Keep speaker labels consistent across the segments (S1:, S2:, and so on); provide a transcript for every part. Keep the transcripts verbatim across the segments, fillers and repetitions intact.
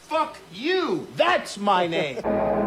S1: Fuck you. That's my name.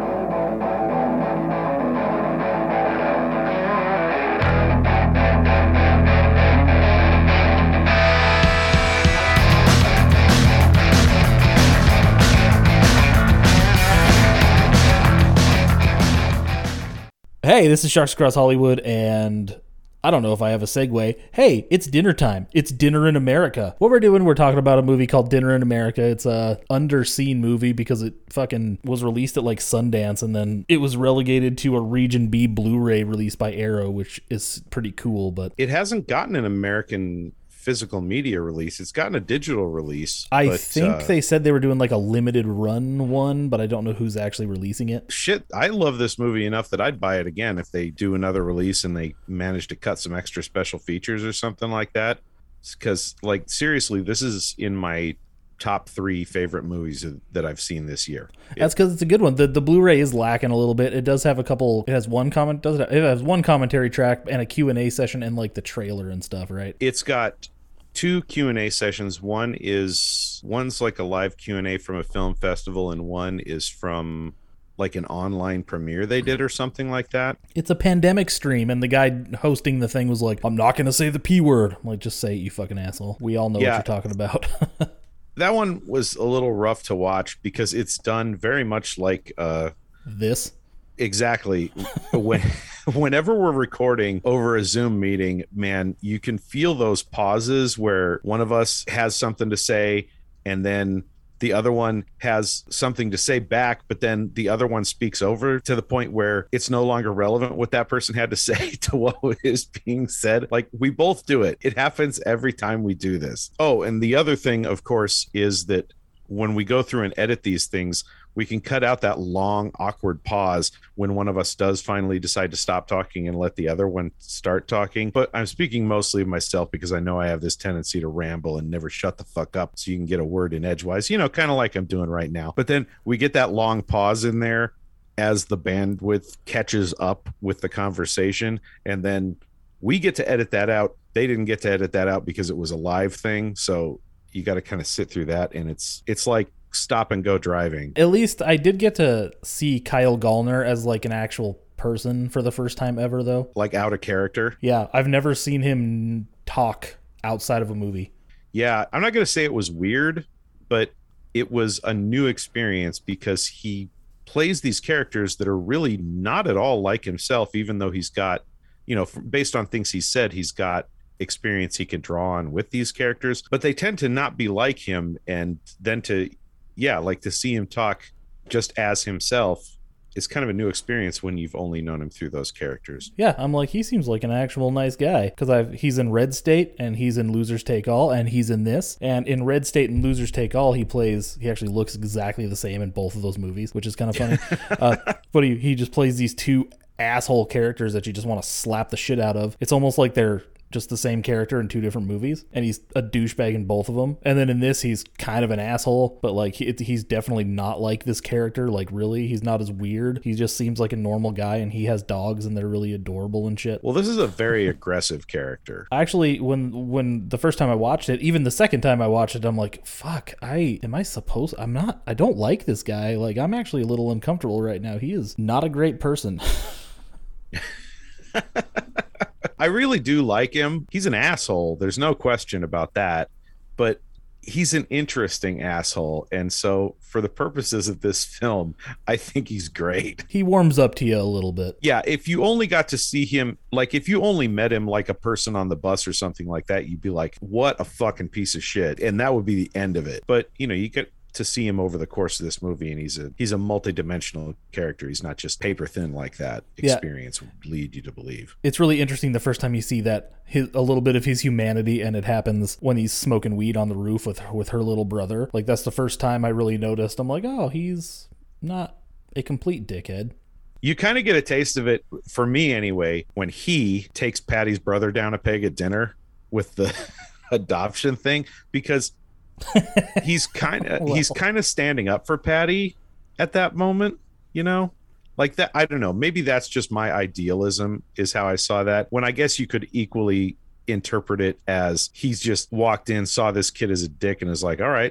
S2: Hey, this is Sharks Across Hollywood, and I don't know if I have a segue. Hey, it's dinner time. It's Dinner in America. What we're doing, we're talking about a movie called Dinner in America. It's a underseen movie because it fucking was released at like Sundance, and then it was relegated to a Region B Blu-ray released by Arrow, which is pretty cool. But
S3: it hasn't gotten an American physical media release. It's gotten a digital release.
S2: I
S3: but,
S2: think
S3: uh,
S2: they said they were doing like a limited run one, but I don't know who's actually releasing it.
S3: Shit, I love this movie enough that I'd buy it again if they do another release and they manage to cut some extra special features or something like that. Because, like, seriously, this is in my top three favorite movies that I've seen this year.
S2: That's because it's a good one. The the Blu-ray is lacking a little bit. It does have a couple. It has one comment. Does it? It has one commentary track and a Q and A session and like the trailer and stuff, right?
S3: It's got two Q and A sessions. One is one's like a live Q and A from a film festival, and one is from like an online premiere they did or something like that.
S2: It's a pandemic stream, and the guy hosting the thing was like, "I'm not going to say the P word." I'm like, just say it, you fucking asshole. We all know
S3: Yeah.
S2: what you're talking about.
S3: That one was a little rough to watch because it's done very much like uh
S2: this.
S3: Exactly. when whenever we're recording over a Zoom meeting, man, you can feel those pauses where one of us has something to say and then the other one has something to say back, but then the other one speaks over to the point where it's no longer relevant what that person had to say to what is being said. Like, we both do it. It happens every time we do this. Oh, and the other thing, of course, is that when we go through and edit these things, we can cut out that long, awkward pause when one of us does finally decide to stop talking and let the other one start talking. But I'm speaking mostly of myself because I know I have this tendency to ramble and never shut the fuck up so you can get a word in edgewise, you know, kind of like I'm doing right now. But then we get that long pause in there as the bandwidth catches up with the conversation, and then we get to edit that out. They didn't get to edit that out because it was a live thing, so you got to kind of sit through that, and it's it's like stop and go driving.
S2: At least I did get to see Kyle Gallner as like an actual person for the first time ever, though.
S3: Like out of character.
S2: Yeah, I've never seen him talk outside of a movie.
S3: Yeah, I'm not going to say it was weird, but it was a new experience because he plays these characters that are really not at all like himself, even though he's got, you know, based on things he said, he's got experience he can draw on with these characters, but they tend to not be like him. And then to, yeah, like to see him talk just as himself is kind of a new experience when you've only known him through those characters.
S2: Yeah, I'm like, he seems like an actual nice guy because I've he's in Red State and he's in Losers Take All and he's in this. And in Red State and Losers Take All, he plays, he actually looks exactly the same in both of those movies, which is kind of funny. uh, but he, he just plays these two asshole characters that you just want to slap the shit out of. It's almost like they're just the same character in two different movies, and he's a douchebag in both of them. And then in this, he's kind of an asshole, but like he, he's definitely not like this character. Like, really, he's not as weird. He just seems like a normal guy, and he has dogs, and they're really adorable and shit.
S3: Well, this is a very aggressive character.
S2: Actually, when when the first time I watched it, even the second time I watched it, I'm like, fuck, I am I supposed? I'm not. I don't like this guy. Like, I'm actually a little uncomfortable right now. He is not a great person.
S3: I really do like him. He's an asshole. There's no question about that. But he's an interesting asshole. And so for the purposes of this film, I think he's great.
S2: He warms up to you a little bit.
S3: Yeah, if you only got to see him, like if you only met him like a person on the bus or something like that, you'd be like, what a fucking piece of shit. And that would be the end of it. But, you know, you get to see him over the course of this movie, and he's a he's a multi-dimensional character. He's not just paper thin like that. Experience yeah. would lead you to believe.
S2: It's really interesting the first time you see that his, a little bit of his humanity, and it happens when he's smoking weed on the roof with with her little brother. Like, that's the first time I really noticed. I'm like, oh, he's not a complete dickhead.
S3: You kind of get a taste of it, for me anyway, when he takes Patty's brother down a peg at dinner with the adoption thing, because he's kind of well. he's kind of standing up for Patty at that moment, you know, like that. I don't know. Maybe that's just my idealism is how I saw that, when I guess you could equally interpret it as he's just walked in, saw this kid as a dick, and is like, all right,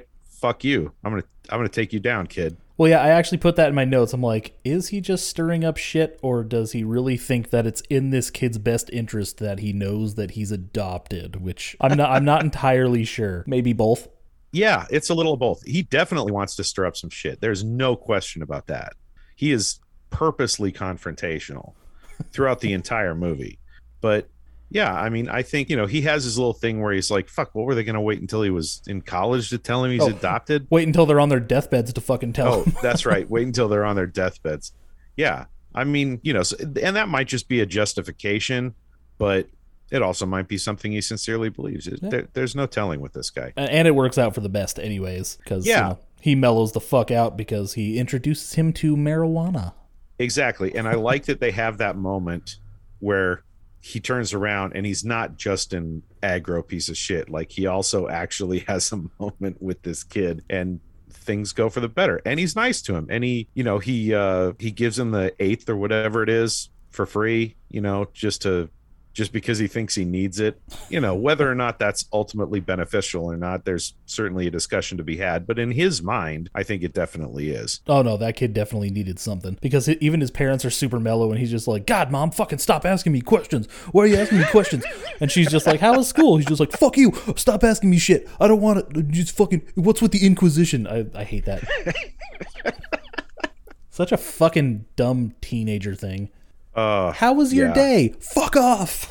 S3: fuck you. I'm gonna I'm gonna take you down, kid.
S2: Well, yeah, I actually put that in my notes. I'm like, is he just stirring up shit, or does he really think that it's in this kid's best interest that he knows that he's adopted? Which I'm not I'm not entirely sure. Maybe both.
S3: Yeah, it's a little of both. He definitely wants to stir up some shit. There's no question about that. He is purposely confrontational throughout the entire movie. But yeah, I mean, I think, you know, he has his little thing where he's like, fuck, what were they going to wait until he was in college to tell him he's
S2: Oh,
S3: adopted?
S2: Wait until they're on their deathbeds to fucking tell
S3: Oh,
S2: him.
S3: that's right. Wait until they're on their deathbeds. Yeah. I mean, you know, so, and that might just be a justification, but it also might be something he sincerely believes.
S2: Yeah.
S3: There, there's no telling with this guy.
S2: And it works out for the best anyways, because
S3: Yeah.
S2: you know, he mellows the fuck out because he introduces him to marijuana.
S3: Exactly. And I like that they have that moment where he turns around and he's not just an aggro piece of shit. Like, he also actually has a moment with this kid and things go for the better. And he's nice to him. And he, you know, he uh he gives him the eighth or whatever it is for free, you know, just to just because he thinks he needs it. You know, whether or not that's ultimately beneficial or not, there's certainly a discussion to be had. But in his mind, I think it definitely is.
S2: Oh no, that kid definitely needed something, because it, even his parents are super mellow, and he's just like, God, mom, fucking stop asking me questions. Why are you asking me questions? And she's just like, how was school? He's just like, fuck you, stop asking me shit. I don't want to. Just fucking. What's with the Inquisition? I I hate that. Such a fucking dumb teenager thing.
S3: Uh,
S2: How was your
S3: yeah.
S2: day? Fuck off.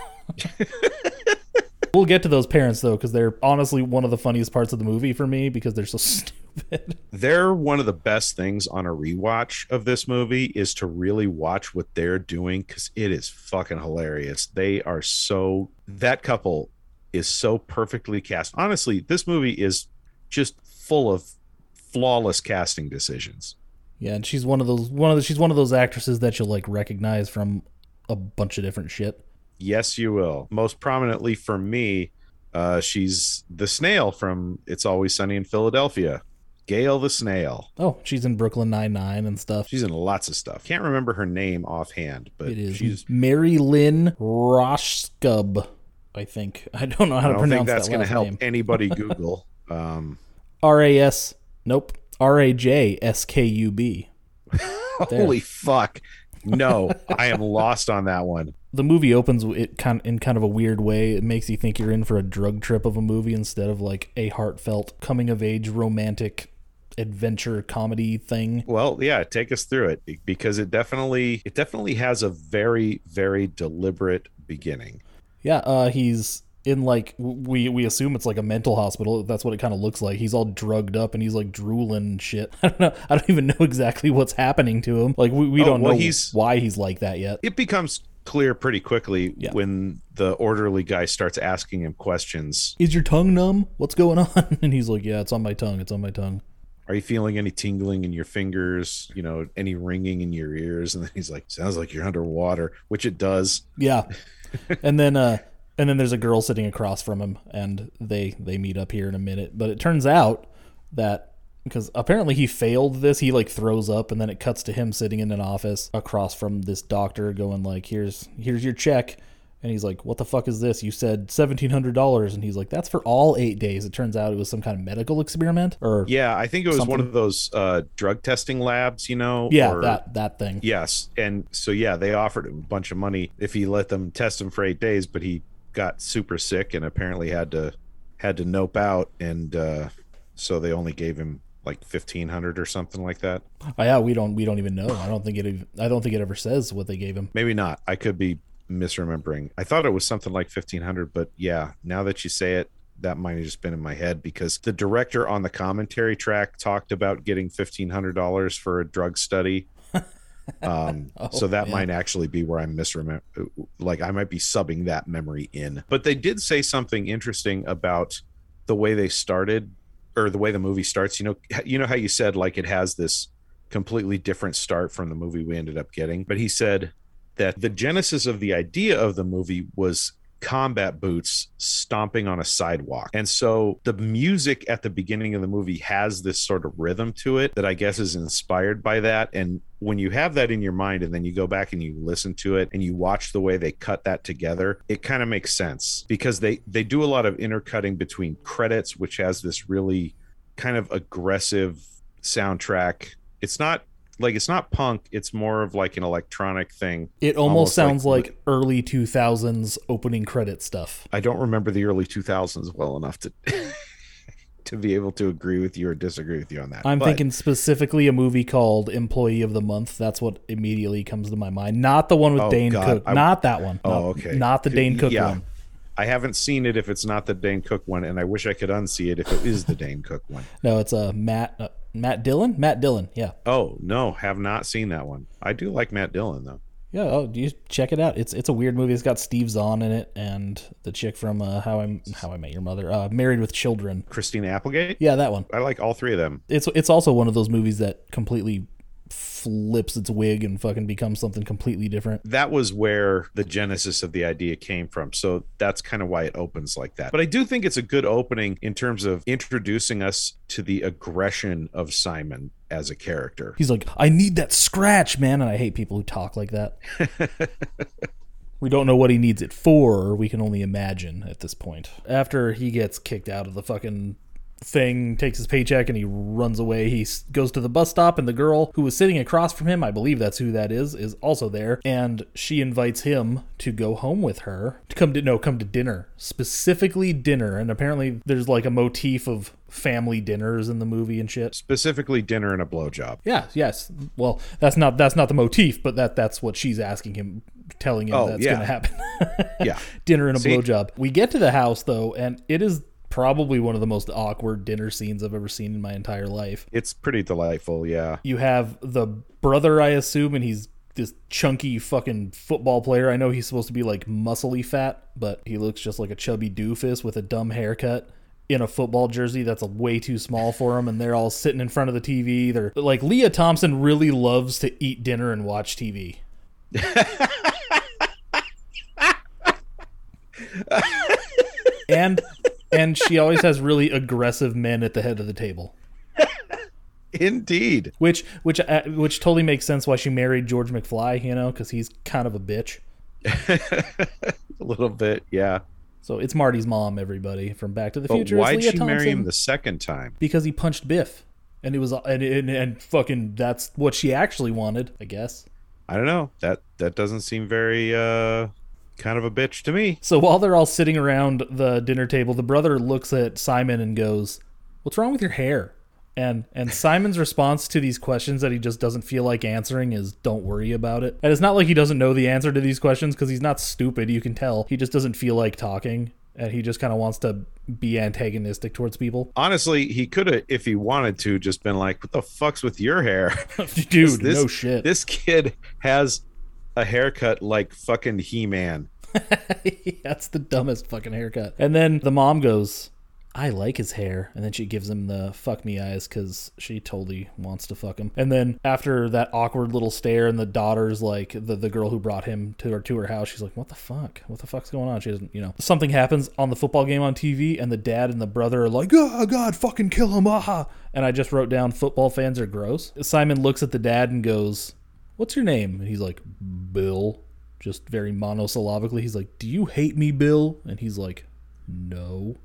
S2: We'll get to those parents though, because they're honestly one of the funniest parts of the movie for me, because they're so stupid.
S3: They're one of the best things on a rewatch of this movie is to really watch what they're doing, because it is fucking hilarious. They are so, that couple is so perfectly cast. Honestly, this movie is just full of flawless casting decisions.
S2: Yeah, and she's one of those one of the, she's one of those actresses that you'll like recognize from a bunch of different shit.
S3: Yes, you will. Most prominently for me, uh, she's the snail from It's Always Sunny in Philadelphia. Gail the Snail.
S2: Oh, she's in Brooklyn Nine-Nine and stuff.
S3: She's in lots of stuff. Can't remember her name offhand, but
S2: It is
S3: she's.
S2: Mary Lynn Roskub, I think. I don't know how
S3: I
S2: to
S3: don't think
S2: pronounce
S3: that's
S2: that
S3: going to
S2: last
S3: help
S2: name.
S3: anybody Google. Um,
S2: R A S. Nope. R A J S K U B.
S3: holy fuck! No, I am lost on that one.
S2: The movie opens it kind in kind of a weird way. It makes you think you're in for a drug trip of a movie instead of like a heartfelt coming of age romantic adventure comedy thing.
S3: Well, yeah, take us through it, because it definitely it definitely has a very very deliberate beginning.
S2: Yeah, uh, he's in like we we assume it's like a mental hospital. That's what it kind of looks like. He's all drugged up and he's like drooling and shit. I don't know. I don't even know exactly what's happening to him. Like we, we
S3: Oh,
S2: don't
S3: well,
S2: know
S3: he's-
S2: why he's like that yet.
S3: It becomes clear pretty quickly
S2: Yeah.
S3: when the orderly guy starts asking him questions.
S2: Is your tongue numb? What's going on? And he's like, yeah, it's on my tongue. It's on my tongue.
S3: Are you feeling any tingling in your fingers? You know, any ringing in your ears? And then he's like, sounds like you're underwater, which it does.
S2: Yeah. and then uh and then there's a girl sitting across from him, and they they meet up here in a minute. But it turns out that because apparently he failed this, he like throws up, and then it cuts to him sitting in an office across from this doctor going like, here's here's your check. And he's like, what the fuck is this? You said seventeen hundred dollars. And he's like, that's for all eight days. It turns out it was some kind of medical experiment. Or
S3: Yeah, I think it was
S2: Something.
S3: one of those uh, drug testing labs, you know?
S2: yeah,
S3: or-
S2: that that thing.
S3: Yes. And so, yeah, they offered him a bunch of money if he let them test him for eight days, but he got super sick and apparently had to had to nope out. And uh, so they only gave him like fifteen hundred or something like that.
S2: Oh, yeah, we don't we don't even know. I don't think it ev- I don't think it ever says what they gave him.
S3: Maybe not. I could be misremembering. I thought it was something like fifteen hundred, but yeah, now that you say it, that might have just been in my head, because the director on the commentary track talked about getting fifteen hundred dollars for a drug study. Um,
S2: Oh,
S3: so that
S2: man.
S3: might actually be where I'm misremember. Like I might be subbing that memory in. But they did say something interesting about the way they started, or the way the movie starts. You know, you know how you said like it has this completely different start from the movie we ended up getting. But he said that the genesis of the idea of the movie was combat boots stomping on a sidewalk. And so the music at the beginning of the movie has this sort of rhythm to it that I guess is inspired by that. And when you have that in your mind and then you go back and you listen to it and you watch the way they cut that together, it kind of makes sense, because they they do a lot of intercutting between credits, which has this really kind of aggressive soundtrack. It's not like it's not punk. It's more of like an electronic thing.
S2: It almost, almost sounds like, like early two thousands opening credit stuff.
S3: I don't remember the early two thousands well enough to to be able to agree with you or disagree with you on that.
S2: I'm
S3: but,
S2: thinking specifically a movie called Employee of the Month. That's what immediately comes to my mind. Not the one with
S3: oh,
S2: Dane
S3: God,
S2: Cook.
S3: I,
S2: not that one.
S3: Oh,
S2: not,
S3: okay.
S2: Not the Dane Cook
S3: yeah.
S2: one.
S3: I haven't seen it if it's not the Dane Cook one, and I wish I could unsee it if it is the Dane Cook one.
S2: No, it's a uh, Matt uh, Matt Dillon. Matt Dillon, yeah.
S3: Oh no, have not seen that one. I do like Matt Dillon though.
S2: Yeah, oh, you check it out. It's it's a weird movie. It's got Steve Zahn in it and the chick from uh, How I How I Met Your Mother, uh, Married with Children.
S3: Christina Applegate.
S2: Yeah, that one.
S3: I like all three of them.
S2: It's it's also one of those movies that completely flips its wig and fucking becomes something completely different.
S3: That was where the genesis of the idea came from. So that's kind of why it opens like that. But I do think it's a good opening in terms of introducing us to the aggression of Simon as a character.
S2: He's like, I need that scratch, man. And I hate people who talk like that. We don't know what he needs it for, or we can only imagine at this point. After he gets kicked out of the fucking thing, takes his paycheck, and he runs away. He goes to the bus stop, and the girl who was sitting across from him, I believe that's who that is, is also there, and she invites him to go home with her to come to no come to dinner, specifically dinner. And apparently there's like a motif of family dinners in the movie and shit.
S3: Specifically dinner and a blowjob.
S2: Yeah, yes. Well, that's not that's not the motif, but that that's what she's asking him, telling him
S3: oh,
S2: that's
S3: yeah.
S2: going to happen.
S3: Yeah,
S2: dinner and a
S3: See?
S2: blowjob. We get to the house though, and it is probably one of the most awkward dinner scenes I've ever seen in my entire life.
S3: It's pretty delightful, yeah.
S2: You have the brother, I assume, and he's this chunky fucking football player. I know he's supposed to be like muscly fat, but he looks just like a chubby doofus with a dumb haircut in a football jersey that's a way too small for him, and they're all sitting in front of the T V. They're like, Leah Thompson really loves to eat dinner and watch T V. and And she always has really aggressive men at the head of the table.
S3: Indeed.
S2: Which which uh, which totally makes sense why she married George McFly, you know, because he's kind of a bitch.
S3: A little bit, yeah.
S2: So it's Marty's mom, everybody, from Back to the
S3: But
S2: Future.
S3: why'd
S2: Leah
S3: she
S2: Thompson,
S3: marry him the second time?
S2: Because he punched Biff. And it was and, and and fucking that's what she actually wanted, I guess.
S3: I don't know. That that doesn't seem very uh kind of a bitch to me.
S2: So while they're all sitting around the dinner table, the brother looks at Simon and goes, "What's wrong with your hair?" And and Simon's response to these questions that he just doesn't feel like answering is, "Don't worry about it." And it's not like he doesn't know the answer to these questions, because he's not stupid, you can tell. He just doesn't feel like talking, and he just kind of wants to be antagonistic towards people.
S3: Honestly, he could have, if he wanted to, just been like, "What the fuck's with your hair?"
S2: Dude,
S3: this,
S2: no shit.
S3: This kid has a haircut like fucking He-Man.
S2: That's the dumbest fucking haircut. And then the mom goes, "I like his hair." And then she gives him the fuck me eyes because she totally wants to fuck him. And then after that awkward little stare, and the daughter's like, the, the girl who brought him to her to her house, she's like, what the fuck? What the fuck's going on? She doesn't, you know. Something happens on the football game on T V, and the dad and the brother are like, "Oh, God, fucking kill him. Aha." And I just wrote down, football fans are gross. Simon looks at the dad and goes, "What's your name?" And he's like, "Bill." Just very monosyllabically. He's like, "Do you hate me, Bill?" And he's like, "No."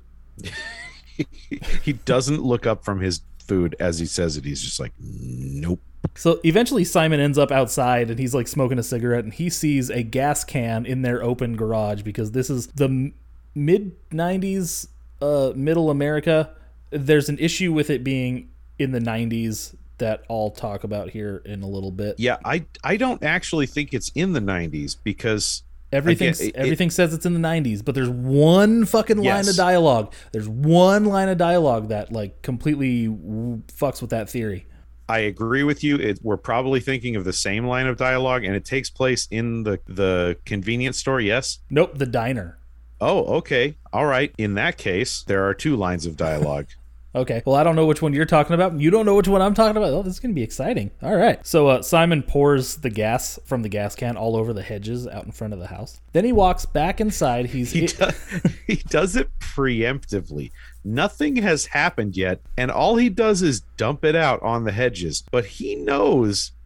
S3: He doesn't look up from his food as he says it. He's just like, "Nope."
S2: So eventually Simon ends up outside, and he's like smoking a cigarette, and he sees a gas can in their open garage, because this is the mid nineties, uh, middle America. There's an issue with it being in the nineties that I'll talk about here in a little bit.
S3: Yeah, I I don't actually think it's in the nineties, because
S2: Everything
S3: again, it,
S2: everything it, says it's in the nineties, but there's one fucking yes. line of dialogue. There's one line of dialogue that like completely fucks with that theory.
S3: I agree with you. It, we're probably thinking of the same line of dialogue, and it takes place in the the convenience store. Yes.
S2: Nope, the diner.
S3: Oh, okay. All right. In that case, there are two lines of dialogue.
S2: Okay, well, I don't know which one you're talking about. You don't know which one I'm talking about. Oh, this is going to be exciting. All right. So uh, Simon pours the gas from the gas can all over the hedges out in front of the house. Then he walks back inside. He's
S3: he, does, he does it preemptively. Nothing has happened yet, and all he does is dump it out on the hedges. But he knows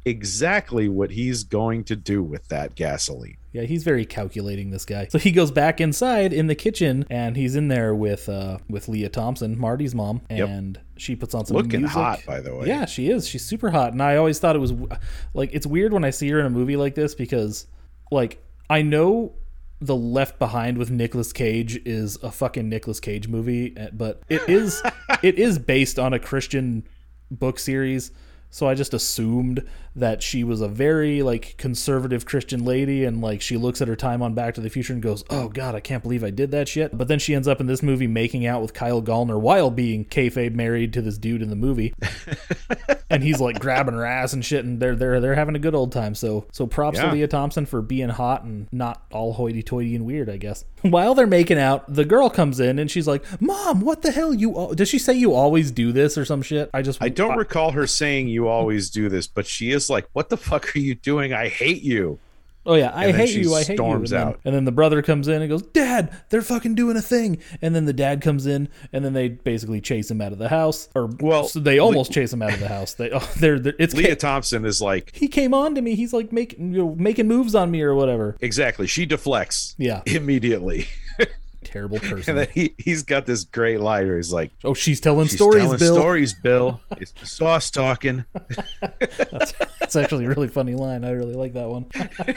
S3: exactly what he's going to do with that gasoline.
S2: Yeah, he's very calculating, this guy. So he goes back inside in the kitchen, and he's in there with uh, with Leah Thompson, Marty's mom, and yep. she puts on some
S3: looking
S2: music.
S3: hot, by the way.
S2: Yeah, she is. She's super hot, and I always thought it was like it's weird when I see her in a movie like this because, like, I know the Left Behind with Nicolas Cage is a fucking Nicolas Cage movie, but it is it is based on a Christian book series. So I just assumed that she was a very like conservative Christian lady, and like she looks at her time on Back to the Future and goes, "Oh God, I can't believe I did that shit." But then she ends up in this movie making out with Kyle Gallner while being kayfabe married to this dude in the movie, and he's like grabbing her ass and shit, and they're they're they're having a good old time. So so props yeah. to Leah Thompson for being hot and not all hoity-toity and weird, I guess. While they're making out, the girl comes in and she's like, "Mom, what the hell? You al-? Does she say you always do this or some shit?" I just
S3: I don't
S2: I,
S3: recall her saying you always do this, but she is like, "What the fuck are you doing? I hate you."
S2: Oh yeah, I hate you, I hate you.
S3: And
S2: then,
S3: out.
S2: and then the brother comes in and goes, "Dad, they're fucking doing a thing." And then the dad comes in, and then they basically chase him out of the house. Or well, so they almost Le- chase him out of the house. They, oh, they're, they're it's
S3: Leah
S2: ca-
S3: Thompson is like,
S2: he came on to me. He's like making you know, making moves on me or whatever.
S3: Exactly. She deflects.
S2: Yeah,
S3: immediately.
S2: Terrible person.
S3: And then he, he's got this great line where he's like,
S2: "Oh, she's telling
S3: she's
S2: stories,
S3: telling
S2: Bill.
S3: stories, Bill. It's the sauce talking."
S2: that's, that's actually a really funny line. I really like that one.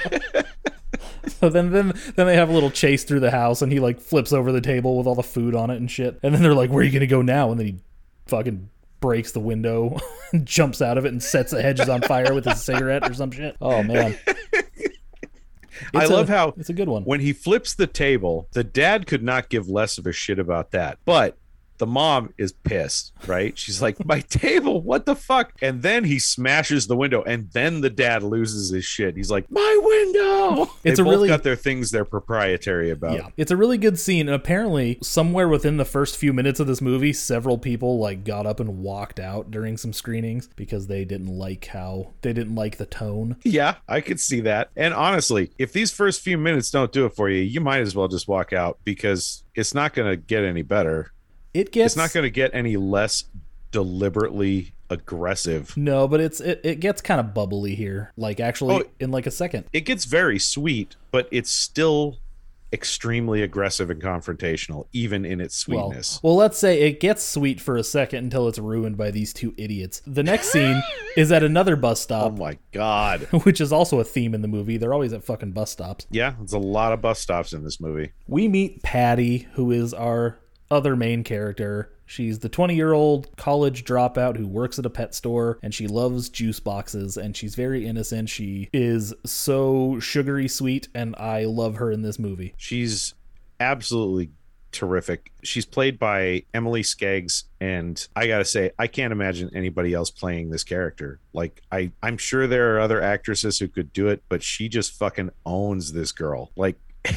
S2: So then, then, then they have a little chase through the house, and he like flips over the table with all the food on it and shit. And then they're like, "Where are you gonna go now?" And then he fucking breaks the window, and jumps out of it, and sets the hedges on fire with his cigarette or some shit. Oh man.
S3: It's I love
S2: a,
S3: how
S2: it's a good one.
S3: When he flips the table, the dad could not give less of a shit about that. But the mom is pissed, right? She's like, "My table, what the fuck?" And then he smashes the window, and then the dad loses his shit. He's like, "My window!"
S2: It's
S3: they
S2: a
S3: both
S2: really
S3: got their things they're proprietary about.
S2: Yeah, it's a really good scene. And apparently, somewhere within the first few minutes of this movie, several people like got up and walked out during some screenings because they didn't like how they didn't like the tone.
S3: Yeah, I could see that. And honestly, if these first few minutes don't do it for you, you might as well just walk out because it's not going to get any better.
S2: It gets,
S3: it's not going to get any less deliberately aggressive.
S2: No, but it's it, it gets kind of bubbly here. Like actually oh, in like a second.
S3: It gets very sweet, but it's still extremely aggressive and confrontational, even in its sweetness.
S2: Well, well, let's say it gets sweet for a second until it's ruined by these two idiots. The next scene is at another bus stop.
S3: Oh my God.
S2: Which is also a theme in the movie. They're always at fucking bus stops.
S3: Yeah, there's a lot of bus stops in this movie.
S2: We meet Patty, who is our other main character. She's the twenty-year-old college dropout who works at a pet store, and she loves juice boxes, and she's very innocent. She is so sugary sweet, and I love her in this movie.
S3: She's absolutely terrific. She's played by Emily Skeggs, and I gotta say, I can't imagine anybody else playing this character. Like, I, I'm sure there are other actresses who could do it, but she just fucking owns this girl. Like,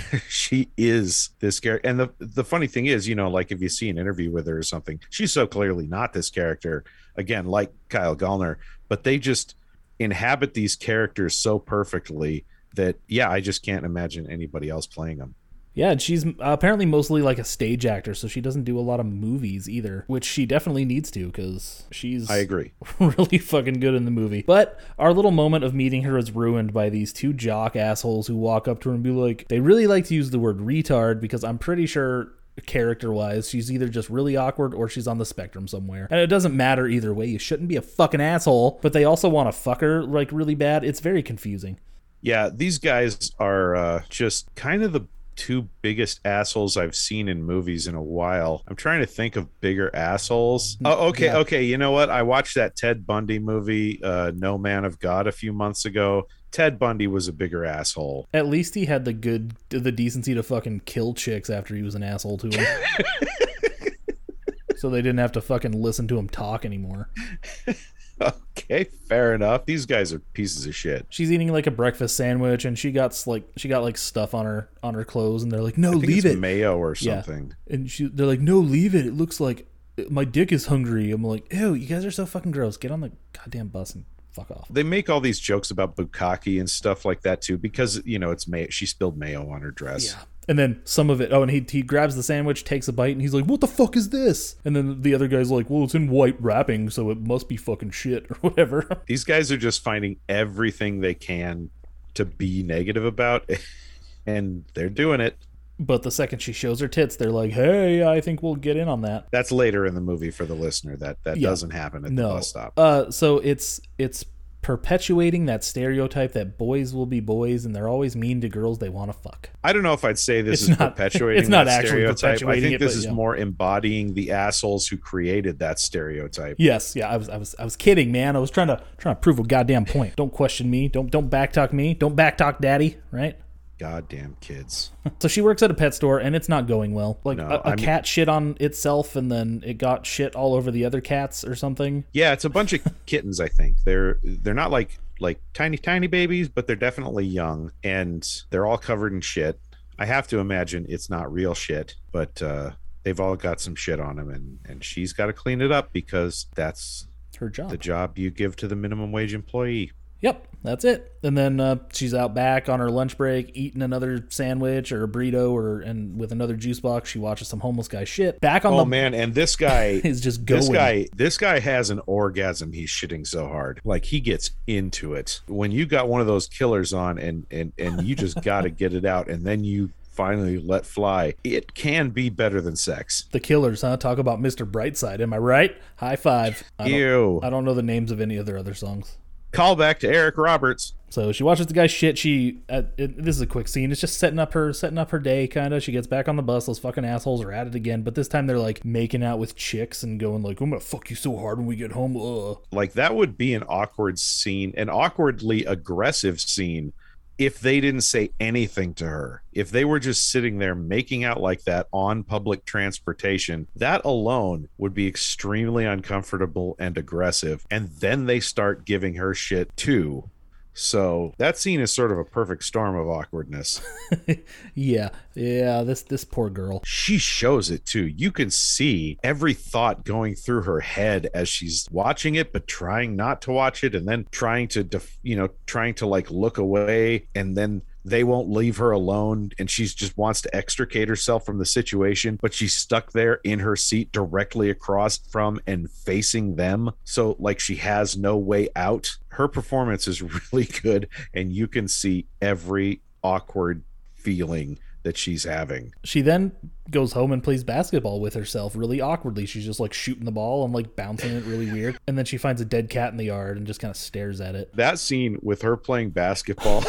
S3: she is this character. And the the funny thing is, you know, like if you see an interview with her or something, she's so clearly not this character, again, like Kyle Gallner, but they just inhabit these characters so perfectly that, yeah, I just can't imagine anybody else playing them.
S2: Yeah, and she's apparently mostly like a stage actor, so she doesn't do a lot of movies either, which she definitely needs to because she's
S3: I agree.
S2: really fucking good in the movie. But our little moment of meeting her is ruined by these two jock assholes who walk up to her and be like, they really like to use the word retard because I'm pretty sure character-wise she's either just really awkward or she's on the spectrum somewhere. And it doesn't matter either way. You shouldn't be a fucking asshole, but they also want to fuck her like really bad. It's very confusing.
S3: Yeah, these guys are uh, just kind of the two biggest assholes I've seen in movies in a while. I'm trying to think of bigger assholes. Oh, okay, yeah. okay. You know what? I watched that Ted Bundy movie, uh, No Man of God, a few months ago. Ted Bundy was a bigger asshole.
S2: At least he had the good, the decency to fucking kill chicks after he was an asshole to him. So they didn't have to fucking listen to him talk anymore.
S3: Okay, fair enough. These guys are pieces of shit.
S2: She's eating like a breakfast sandwich, and she got like she got like stuff on her on her clothes, and they're like, "No,
S3: I think
S2: leave
S3: it's
S2: it,
S3: mayo or something."
S2: Yeah. And she, they're like, "No, leave it. It looks like my dick is hungry." I'm like, "Ew, you guys are so fucking gross. Get on the goddamn bus and fuck off."
S3: They make all these jokes about bukkake and stuff like that too, because you know it's mayo. She spilled mayo on her dress.
S2: Yeah. And then some of it, oh, and he, he grabs the sandwich, takes a bite, and he's like, what the fuck is this? And then the other guy's like, well, it's in white wrapping, so it must be fucking shit or whatever.
S3: These guys are just finding everything they can to be negative about, and they're doing it.
S2: But the second she shows her tits, they're like, hey, I think we'll get in on that.
S3: That's later in the movie for the listener. That that
S2: Yeah.
S3: doesn't happen at
S2: No.
S3: the bus stop.
S2: Uh, so it's it's perpetuating that stereotype that boys will be boys and they're always mean to girls they want to fuck.
S3: I don't know if I'd say this
S2: It's
S3: is
S2: not-
S3: perpetuating
S2: it's not
S3: that
S2: actually
S3: stereotype. I
S2: perpetuating
S3: think
S2: it,
S3: this
S2: but
S3: is
S2: yeah.
S3: more embodying the assholes who created that stereotype.
S2: Yes, yeah, I was I was I was kidding, man. I was trying to trying to prove a goddamn point. Don't question me. Don't don't backtalk me. Don't backtalk daddy, right?
S3: Goddamn kids.
S2: So she works at a pet store and it's not going well. Like
S3: No,
S2: a, a
S3: I mean-
S2: cat shit on itself and then it got shit all over the other cats or something.
S3: Yeah, it's a bunch of kittens, I think. They're they're not like like tiny tiny babies, but they're definitely young and they're all covered in shit. I have to imagine it's not real shit, but uh they've all got some shit on them, and and she's got to clean it up because that's
S2: Her job.
S3: the job you give to the minimum wage employee.
S2: Yep, that's it. And then uh, she's out back on her lunch break, eating another sandwich or a burrito, or and with another juice box, she watches some homeless guy shit. Back on
S3: Oh
S2: the
S3: man, and this guy
S2: is just going.
S3: this guy this guy has an orgasm. He's shitting so hard. Like he gets into it. When you got one of those killers on and and and you just got to get it out, and then you finally let fly, it can be better than sex.
S2: The Killers, huh? Talk about Mister Brightside. Am I right? High five. I don't,
S3: Ew.
S2: I don't know the names of any of their other songs.
S3: Call back to Eric Roberts.
S2: So she watches the guy shit. She uh, it, this is a quick scene. It's just setting up her setting up her day, kind of. She gets back on the bus. Those fucking assholes are at it again. But this time they're like making out with chicks and going like, "I'm gonna fuck you so hard when we get home." Ugh.
S3: Like that would be an awkward scene, an awkwardly aggressive scene, if they didn't say anything to her. If they were just sitting there making out like that on public transportation, that alone would be extremely uncomfortable and aggressive. And then they start giving her shit too. So that scene is sort of a perfect storm of awkwardness.
S2: Yeah, yeah. This this poor girl.
S3: She shows it too. You can see every thought going through her head as she's watching it, but trying not to watch it, and then trying to, def- you know, trying to like look away, and then they won't leave her alone, and she just wants to extricate herself from the situation, but she's stuck there in her seat directly across from and facing them. So like she has no way out. Her performance is really good, and you can see every awkward feeling that she's having.
S2: She then goes home and plays basketball with herself really awkwardly. She's just like shooting the ball and like bouncing it really weird. And then she finds a dead cat in the yard and just kind of stares at it.
S3: That scene with her playing basketball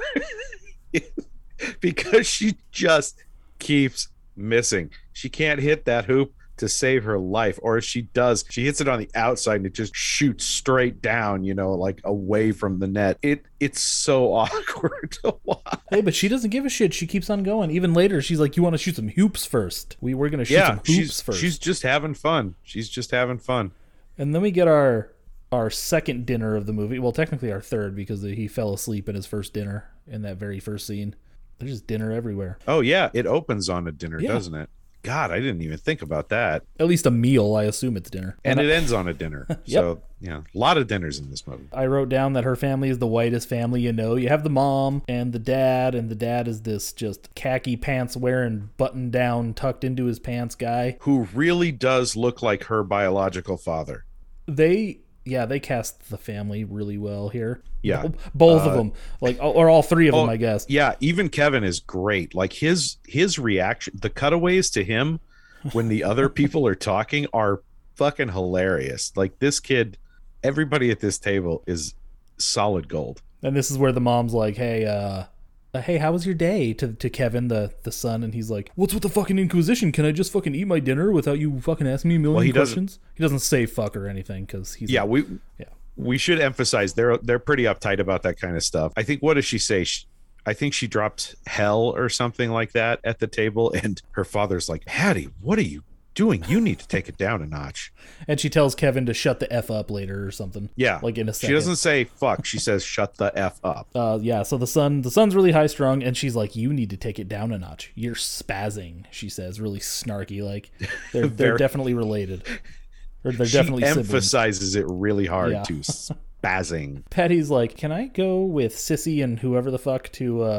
S3: because she just keeps missing. She can't hit that hoop to save her life, or if she does, she hits it on the outside and it just shoots straight down, you know, like away from the net. It it's so awkward to watch.
S2: Hey, but she doesn't give a shit. She keeps on going. Even later, she's like, "You want to shoot some hoops first? We we're gonna shoot
S3: Yeah,
S2: some hoops
S3: she's
S2: first."
S3: she's just having fun. She's just having fun.
S2: And then we get our our second dinner of the movie. Well, technically our third, because he fell asleep in his first dinner in that very first scene. There's just dinner everywhere.
S3: Oh yeah, it opens on a dinner,
S2: Yeah.
S3: doesn't it? God, I didn't even think about that.
S2: At least a meal. I assume it's dinner.
S3: And
S2: I-
S3: it ends on a dinner. So yeah, a lot of dinners in this movie.
S2: I wrote down that her family is the whitest family you know. You have the mom and the dad, and the dad is this just khaki pants wearing, button down, tucked into his pants guy.
S3: Who really does look like her biological father.
S2: They, yeah, they cast the family really well here.
S3: Yeah.
S2: Bo- both of
S3: Uh,
S2: them, like, or all three of them,
S3: Oh,
S2: I guess.
S3: Yeah, even Kevin is great. Like his his reaction, the cutaways to him when the other people are talking are fucking hilarious. Like this kid, everybody at this table is solid gold.
S2: And this is where the mom's like, "Hey, uh, uh, hey, how was your day?" To to Kevin, the the son, and he's like, "What's with the fucking Inquisition? Can I just fucking eat my dinner without you fucking asking me a million
S3: Well, he doesn't-
S2: questions?" He doesn't say fuck or anything because he's
S3: Yeah,
S2: like,
S3: we
S2: yeah.
S3: we should emphasize they're they're pretty uptight about that kind of stuff. I think what does she say? She, I think she dropped hell or something like that at the table, and her father's like, "Hattie, what are you doing? You need to take it down a notch."
S2: And she tells Kevin to shut the f up later or something.
S3: Yeah,
S2: like in a second.
S3: she doesn't say fuck. She says shut the f up.
S2: Uh, yeah. So the son, the son's really high strung, and she's like, "You need to take it down a notch. You're spazzing." She says, really snarky, like they're they're
S3: Very-
S2: definitely related. Or they're
S3: She
S2: definitely siblings.
S3: emphasizes it really hard
S2: Yeah.
S3: to spazzing.
S2: Patty's like, "Can I go with Sissy and whoever the fuck to uh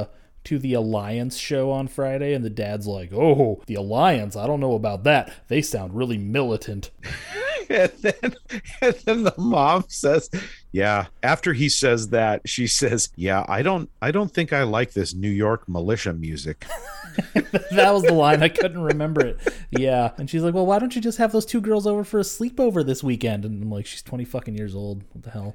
S2: to the Alliance show on Friday, and the dad's like, oh, the Alliance, I don't know about that. They sound really militant.
S3: And then, and then the mom says, yeah, after he says that, she says, yeah, I don't I don't think I like this New York militia music.
S2: That was the line. I couldn't remember it. Yeah. And she's like, well, why don't you just have those two girls over for a sleepover this weekend? And I'm like, she's twenty fucking years old. What the hell?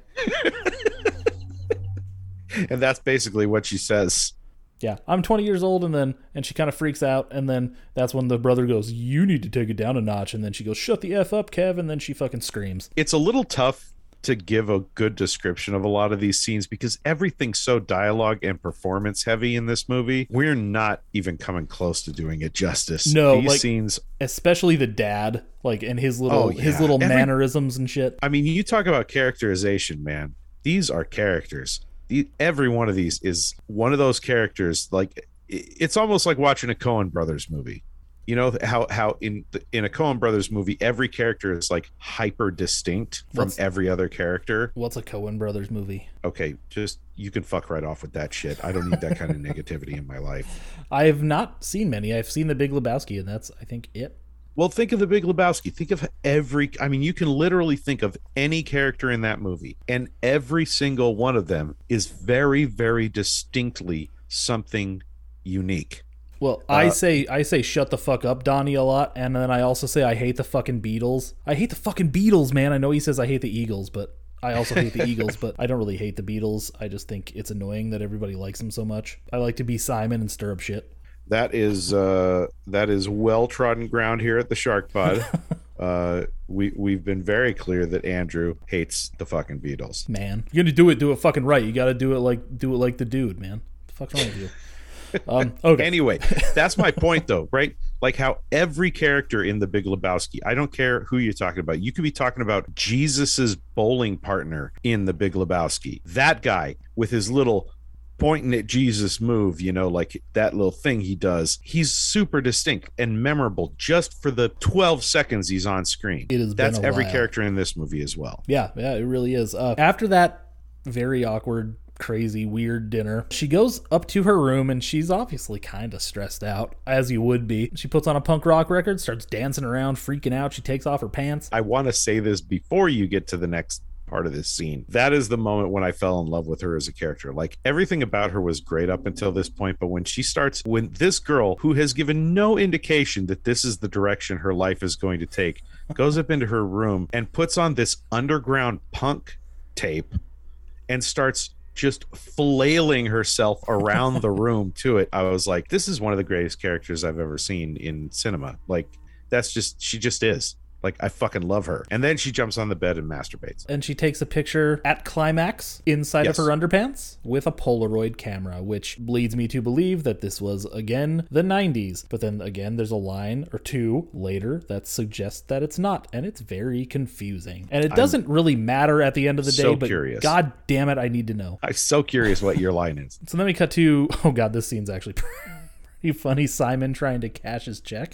S3: And that's basically what she says.
S2: Yeah, I'm twenty years old, and then and she kind of freaks out, and then that's when the brother goes, you need to take it down a notch, and then she goes, shut the F up, Kev, and then she fucking screams.
S3: It's a little tough to give a good description of a lot of these scenes because everything's so dialogue and performance heavy in this movie. We're not even coming close to doing it justice.
S2: No,
S3: these
S2: like,
S3: scenes,
S2: especially the dad, like, and his little
S3: oh, yeah.
S2: his little
S3: Every,
S2: mannerisms and shit.
S3: I mean, you talk about characterization, man. These are characters. The, every one of these is one of those characters. Like, it's almost like watching a Coen Brothers movie. You know how how in in a Coen Brothers movie, every character is like hyper distinct from
S2: What's,
S3: every other character.
S2: What's a Coen Brothers movie?
S3: Okay, just you can fuck right off with that shit. I don't need that kind of negativity in my life.
S2: I have not seen many. I've seen The Big Lebowski, and that's, I think, it.
S3: Well, think of The Big Lebowski. Think of every, I mean, you can literally think of any character in that movie, and every single one of them is very, very distinctly something unique.
S2: Well, I uh, say I say shut the fuck up, Donnie, a lot, and then I also say I hate the fucking Beatles. I hate the fucking Beatles, man. I know he says I hate the Eagles, but I also hate the Eagles, but I don't really hate the Beatles. I just think it's annoying that everybody likes them so much. I like to be Simon and stir up shit.
S3: That is uh, that is well-trodden ground here at the Shark Pod. uh, we, we've been very clear that Andrew hates the fucking Beatles.
S2: Man, you're going to do it, do it fucking right. You got to do it like do it like the dude, man. What the fuck's wrong with you? Um, okay.
S3: Anyway, that's my point, though, right? Like how every character in The Big Lebowski, I don't care who you're talking about. You could be talking about Jesus's bowling partner in The Big Lebowski. That guy with his little pointing at Jesus move, you know, like that little thing he does. He's super distinct and memorable just for the twelve seconds he's on screen.
S2: It has
S3: That's
S2: been a
S3: every
S2: while.
S3: character in this movie as well.
S2: Yeah, yeah, it really is. Uh, after that very awkward, crazy, weird dinner, she goes up to her room and she's obviously kind of stressed out, as you would be. She puts on a punk rock record, starts dancing around, freaking out. She takes off her pants.
S3: I want to say this before you get to the next part of this scene. That is the moment when I fell in love with her as a character. Like, everything about her was great up until this point, but when she starts, when this girl who has given no indication that this is the direction her life is going to take goes up into her room and puts on this underground punk tape and starts just flailing herself around the room to it, I was like, this is one of the greatest characters I've ever seen in cinema. Like, that's just, she just is. Like, I fucking love her. And then she jumps on the bed and masturbates.
S2: And she takes a picture at climax inside
S3: Yes.
S2: of her underpants with a Polaroid camera, which leads me to believe that this was, again, the nineties. But then, again, there's a line or two later that suggests that it's not. And it's very confusing. And it doesn't I'm really matter at the end of the day,
S3: so
S2: but
S3: curious.
S2: God damn it, I need to know.
S3: I'm so curious what your line is.
S2: So then we cut to, oh God, this scene's actually pretty funny. Simon trying to cash his check.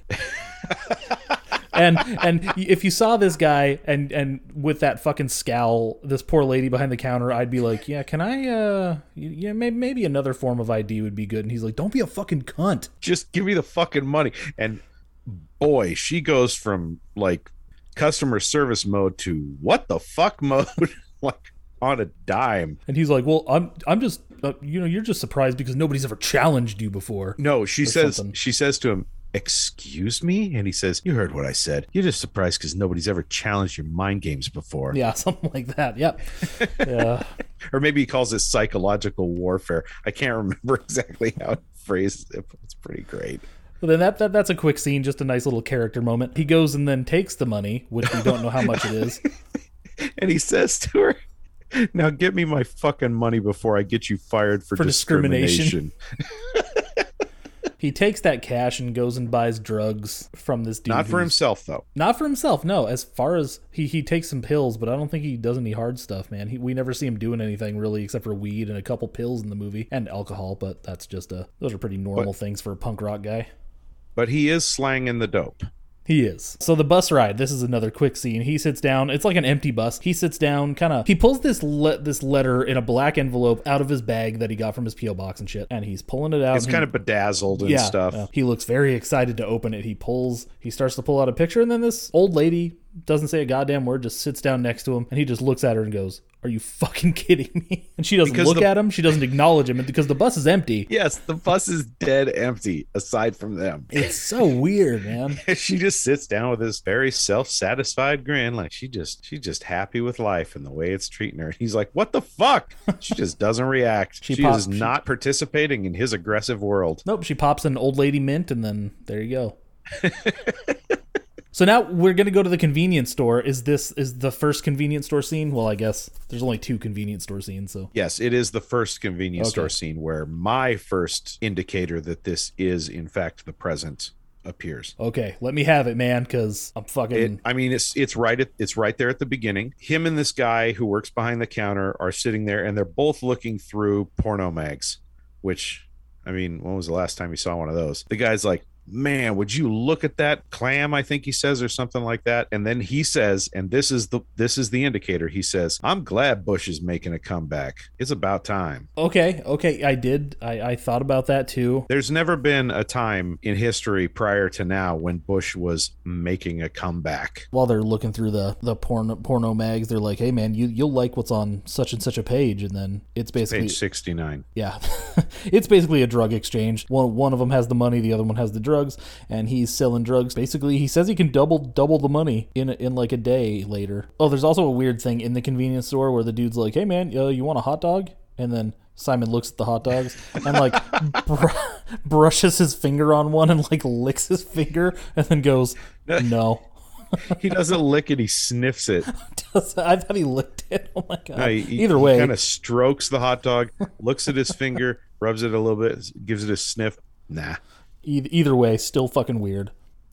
S2: And and if you saw this guy and and with that fucking scowl, this poor lady behind the counter, I'd be like, yeah, can I, uh, yeah, maybe, maybe another form of I D would be good. And he's like, don't be a fucking cunt.
S3: Just give me the fucking money. And boy, she goes from like customer service mode to what the fuck mode, like on a dime.
S2: And he's like, well, I'm I'm just, uh, you know, you're just surprised because nobody's ever challenged you before.
S3: No, she says,
S2: something.
S3: she says to him, excuse me? And he says, you heard what I said. You're just surprised because nobody's ever challenged your mind games before.
S2: Yeah, something like that. Yep. Yeah.
S3: Or maybe he calls it psychological warfare. I can't remember exactly how it phrases it, but it's pretty great.
S2: Well, then that, that that's a quick scene, just a nice little character moment. He goes and then takes the money, which we don't know how much it is.
S3: And he says to her, now get me my fucking money before I get you fired for,
S2: for discrimination.
S3: discrimination.
S2: He takes that cash and goes and buys drugs from this dude.
S3: Not for himself, though.
S2: Not for himself, no. As far as he, he takes some pills, but I don't think he does any hard stuff, man. He, we never see him doing anything really except for weed and a couple pills in the movie and alcohol, but that's just a, those are pretty normal
S3: but,
S2: things for a punk rock guy.
S3: But he is slanging the dope.
S2: He is. So the bus ride, this is another quick scene. He sits down. It's like an empty bus. He sits down, kind of, he pulls this le- this letter in a black envelope out of his bag that he got from his P O box and shit. And he's pulling it out.
S3: It's kind of bedazzled and
S2: yeah,
S3: stuff.
S2: Yeah. He looks very excited to open it. He pulls, he starts to pull out a picture, and then this old lady doesn't say a goddamn word, just sits down next to him, and he just looks at her and goes, "Are you fucking kidding me?" And she doesn't
S3: Because
S2: look
S3: the-
S2: at him. She doesn't acknowledge him because the bus is empty.
S3: Yes, the bus is dead empty aside from them.
S2: It's so weird, man.
S3: She just sits down with this very self-satisfied grin, like she just she's just happy with life and the way it's treating her. And he's like, "What the fuck?" She just doesn't react.
S2: She
S3: She,
S2: pop-
S3: is
S2: she-
S3: not participating in his aggressive world.
S2: Nope, she pops an old lady mint, and then there you go. So now we're going to go to the convenience store. Is this is the first convenience store scene? Well, I guess there's only two convenience store scenes, so.
S3: Yes, it is the first convenience
S2: Okay.
S3: store scene where my first indicator that this is in fact the present appears.
S2: Okay, let me have it, man, because I'm fucking...
S3: It, I mean, it's it's right at it's right there at the beginning. Him and this guy who works behind the counter are sitting there, and they're both looking through porno mags. Which, I mean, when was the last time you saw one of those? The guy's like, "Man, would you look at that clam?" I think he says, or something like that. And then he says, and this is the this is the indicator. He says, "I'm glad Bush is making a comeback. It's about time."
S2: Okay, okay, I did. I, I thought about that, too.
S3: There's never been a time in history prior to now when Bush was making a comeback.
S2: While they're looking through the, the porno, porno mags, they're like, "Hey, man, you, you'll like what's on such and such a page." And then it's basically...
S3: Page sixty-nine.
S2: Yeah. It's basically a drug exchange. One one of them has the money, the other one has the drugs, and he's selling drugs. Basically, he says he can double double the money in in like a day later. Oh, there's also a weird thing in the convenience store where the dude's like, "Hey, man, uh, you want a hot dog?" And then Simon looks at the hot dogs and like br- brushes his finger on one and like licks his finger and then goes, "No."
S3: He doesn't lick it, he sniffs it.
S2: I thought he licked it. Oh my god.
S3: No, he, he-
S2: Either
S3: he
S2: way,
S3: kind of strokes the hot dog, looks at his finger, rubs it a little bit, gives it a sniff. Nah.
S2: e- either way, still fucking weird.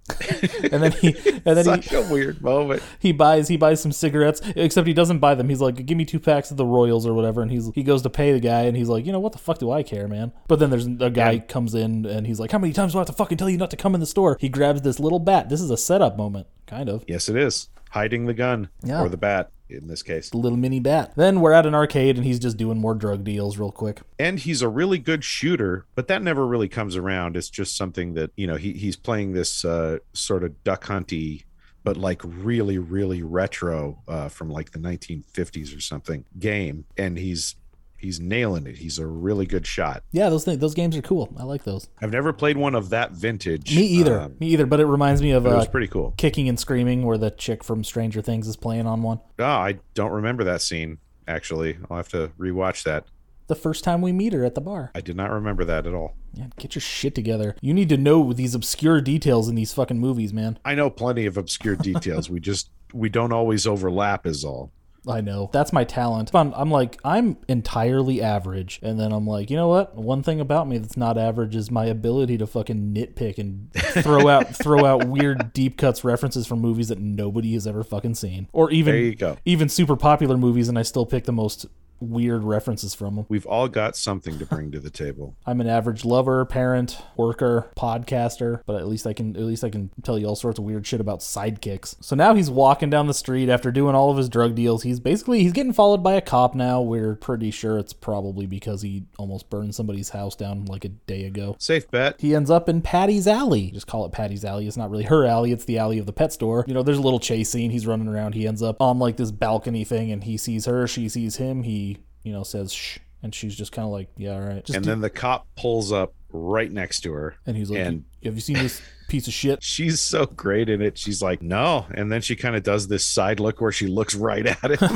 S2: And then he and then
S3: Such
S2: he,
S3: a weird moment.
S2: he buys he buys some cigarettes, except he doesn't buy them. He's like, "Give me two packs of the Royals or whatever," and he's he goes to pay the guy, and he's like, "You know what the fuck do I care, man?" But then there's a guy
S3: Yeah.
S2: comes in and he's like, "How many times do I have to fucking tell you not to come in the store?" He grabs this little bat. This is a setup moment, kind of.
S3: Yes, it is. Hiding the gun
S2: Yeah.
S3: or the bat in this case.
S2: The little mini bat. Then we're at an arcade and he's just doing more drug deals real quick.
S3: And he's a really good shooter, but that never really comes around. It's just something that, you know, he, he's playing this uh, sort of duck hunty, but like really, really retro uh, from like the nineteen fifties or something game. And he's he's nailing it. He's a really good shot.
S2: Yeah, those things, those games are cool. I like those.
S3: I've never played one of that vintage.
S2: Me either.
S3: Um,
S2: Me either. But it reminds me of
S3: but it
S2: uh,
S3: was pretty cool.
S2: Kicking and Screaming, where the chick from Stranger Things is playing on one.
S3: Oh, I don't remember that scene, actually. I'll have to rewatch that.
S2: The first time we meet her at the bar.
S3: I did not remember that at all.
S2: Yeah, get your shit together. You need to know these obscure details in these fucking movies, man.
S3: I know plenty of obscure details. We just, we don't always overlap is all.
S2: I know. That's my talent. I'm, I'm like, I'm entirely average. And then I'm like, you know what? One thing about me that's not average is my ability to fucking nitpick and throw out throw out weird deep cuts references from movies that nobody has ever fucking seen. Or even
S3: There you go.
S2: even super popular movies, and I still pick the most weird references from them.
S3: We've all got something to bring to the table.
S2: I'm an average lover, parent, worker, podcaster, but at least I can at least I can tell you all sorts of weird shit about sidekicks. So now he's walking down the street after doing all of his drug deals. He's basically he's getting followed by a cop now. We're pretty sure it's probably because he almost burned somebody's house down like a day ago.
S3: Safe bet.
S2: He ends up in Patty's Alley. Just call it Patty's Alley. It's not really her alley. It's the alley of the pet store. You know, there's a little chase scene. He's running around. He ends up on like this balcony thing, and he sees her. She sees him. He, you know, says shh, and she's just kind of like, yeah, all right. Just
S3: And
S2: do-
S3: then the cop pulls up right next to her.
S2: and he's like,
S3: and-
S2: have you seen this piece of shit?
S3: She's so great in it. She's like, no. And then she kind of does this side look where she looks right at him.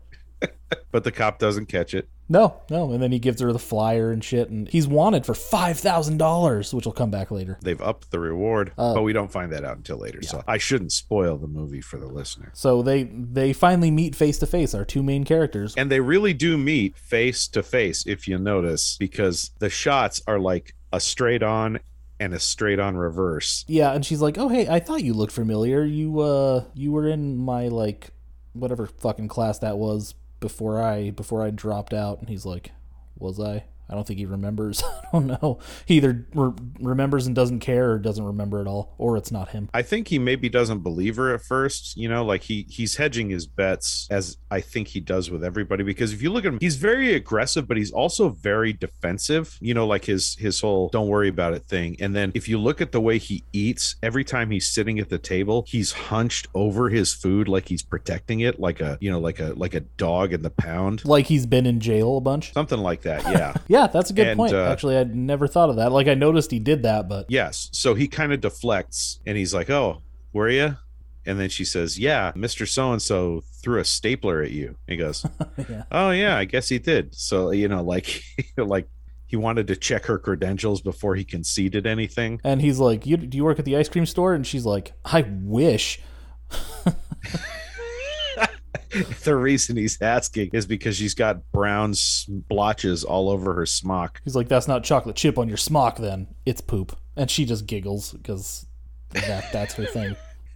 S3: But the cop doesn't catch it.
S2: No, no. And then he gives her the flyer and shit, and he's wanted for five thousand dollars, which will come back later.
S3: They've upped the reward,
S2: Uh,
S3: but we don't find that out until later. So I shouldn't spoil the movie for the listener.
S2: So they they finally meet face to face, our two main characters.
S3: And they really do meet face to face, if you notice, because the shots are like a straight on and a straight on reverse.
S2: Yeah, and she's like, "Oh, hey, I thought you looked familiar. You uh you were in my like whatever fucking class that was before I before I dropped out." And he's like, "Was I?" I don't think he remembers. I don't know. He either re- remembers and doesn't care or doesn't remember at all, or it's not him.
S3: I think he maybe doesn't believe her at first, you know, like he he's hedging his bets, as I think he does with everybody, because if you look at him, he's very aggressive, but he's also very defensive, you know, like his his whole don't worry about it thing. And then if you look at the way he eats, every time he's sitting at the table, he's hunched over his food like he's protecting it, like a, you know, like a like a dog in the pound.
S2: Like he's been in jail a bunch?
S3: Something like that, yeah.
S2: Yeah, that's a good
S3: And,
S2: point.
S3: uh,
S2: Actually, I'd never thought of that. Like, I noticed he did that, but
S3: Yes. So he kind of deflects and he's like, oh, were you? And then she says, yeah, Mister So-and-so threw a stapler at you. He goes,
S2: yeah.
S3: oh, yeah, I guess he did. So, you know, like, like he wanted to check her credentials before he conceded anything.
S2: And he's like, you, do you work at the ice cream store? And she's like, I wish.
S3: The reason he's asking is because she's got brown splotches all over her smock.
S2: He's like, that's not chocolate chip on your smock then. It's poop. And she just giggles because that that's her thing.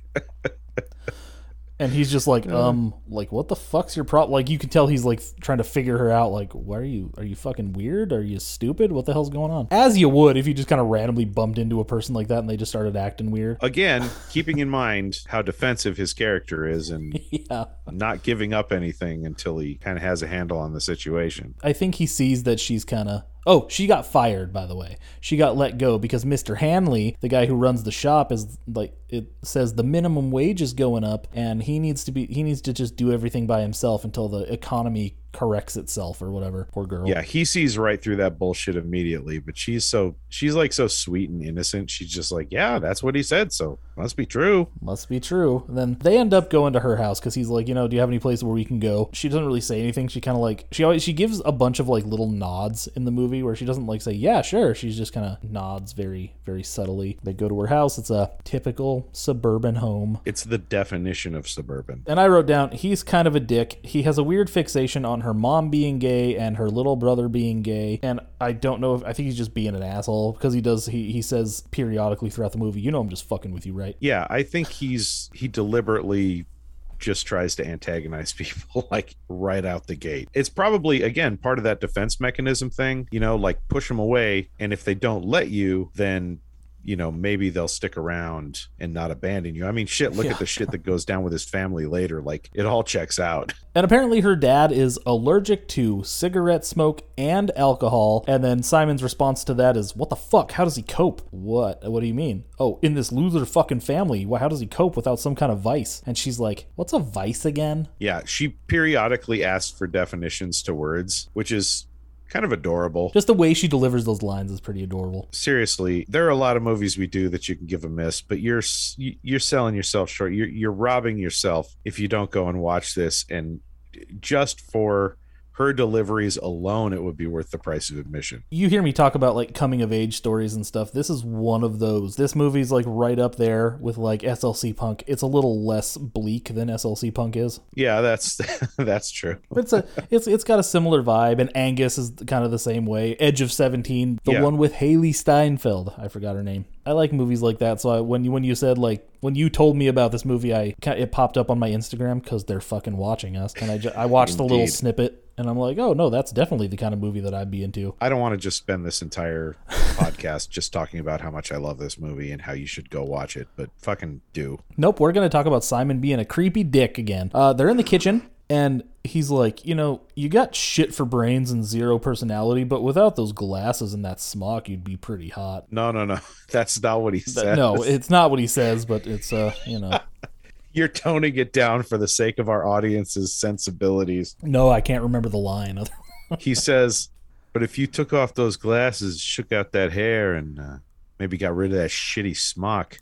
S2: And he's just like, um, like, what the fuck's your problem? Like, you can tell he's like trying to figure her out. Like, why are you, are you fucking weird? Are you stupid? What the hell's going on? As you would if you just kind of randomly bumped into a person like that and they just started acting weird.
S3: Again, keeping in mind how defensive his character is and
S2: Yeah.
S3: not giving up anything until he kind of has a handle on the situation.
S2: I think he sees that she's kind of... Oh, she got fired, by the way. She got let go because Mister Hanley, the guy who runs the shop, is like, it says the minimum wage is going up and he needs to be he needs to just do everything by himself until the economy corrects itself or whatever. Poor girl.
S3: Yeah, he sees right through that bullshit immediately, but she's so she's like so sweet and innocent. She's just like, yeah, that's what he said, so must be true.
S2: Must be true. And then they end up going to her house because he's like, you know, do you have any place where we can go? She doesn't really say anything. She kind of like she always she gives a bunch of like little nods in the movie where she doesn't like say, yeah, sure. She's just kind of nods very, very subtly. They go to her house. It's a typical suburban home.
S3: It's the definition of suburban.
S2: And I wrote down, he's kind of a dick. He has a weird fixation on her mom being gay and her little brother being gay. And I don't know if, I think he's just being an asshole because he does, he, he says periodically throughout the movie, you know, I'm just fucking with you, right?
S3: Yeah, I think he's, he deliberately just tries to antagonize people like right out the gate. It's probably, again, part of that defense mechanism thing, you know, like push them away. And if they don't let you, then, you know, maybe they'll stick around and not abandon you. I mean, shit, look
S2: Yeah.
S3: at the shit that goes down with his family later. Like, it all checks out.
S2: And apparently her dad is allergic to cigarette smoke and alcohol. And then Simon's response to that is, what the fuck? How does he cope? What? What do you mean? Oh, in this loser fucking family, well, how does he cope without some kind of vice? And she's like, what's a vice again?
S3: Yeah, she periodically asks for definitions to words, which is kind of adorable.
S2: Just the way she delivers those lines is pretty adorable.
S3: Seriously, there are a lot of movies we do that you can give a miss, but you're you're selling yourself short. You're you're robbing yourself if you don't go and watch this. And just for her deliveries alone, it would be worth the price of admission.
S2: You hear me talk about like coming of age stories and stuff. This is one of those. This movie's like right up there with like S L C Punk. It's a little less bleak than S L C Punk is.
S3: Yeah, that's that's true.
S2: It's a it's it's got a similar vibe, and Angus is kind of the same way. Edge of seventeen, the
S3: Yeah.
S2: one with Haley Steinfeld. I forgot her name. I like movies like that. So I, when you when you said like when you told me about this movie, I it popped up on my Instagram because they're fucking watching us, and I ju- I watched the little
S3: Indeed.
S2: snippet, and I'm like, oh no, that's definitely the kind of movie that I'd be into.
S3: I don't want to just spend this entire podcast just talking about how much I love this movie and how you should go watch it, but fucking do.
S2: Nope, we're going to talk about Simon being a creepy dick again. Uh, they're in the kitchen, and he's like, you know, you got shit for brains and zero personality, but without those glasses and that smock, you'd be pretty hot.
S3: No, no, no. That's not what he says.
S2: No, it's not what he says, but it's, uh, you know.
S3: You're toning it down for the sake of our audience's sensibilities.
S2: No, I can't remember the line.
S3: He says, but if you took off those glasses, shook out that hair, and uh, maybe got rid of that shitty smock,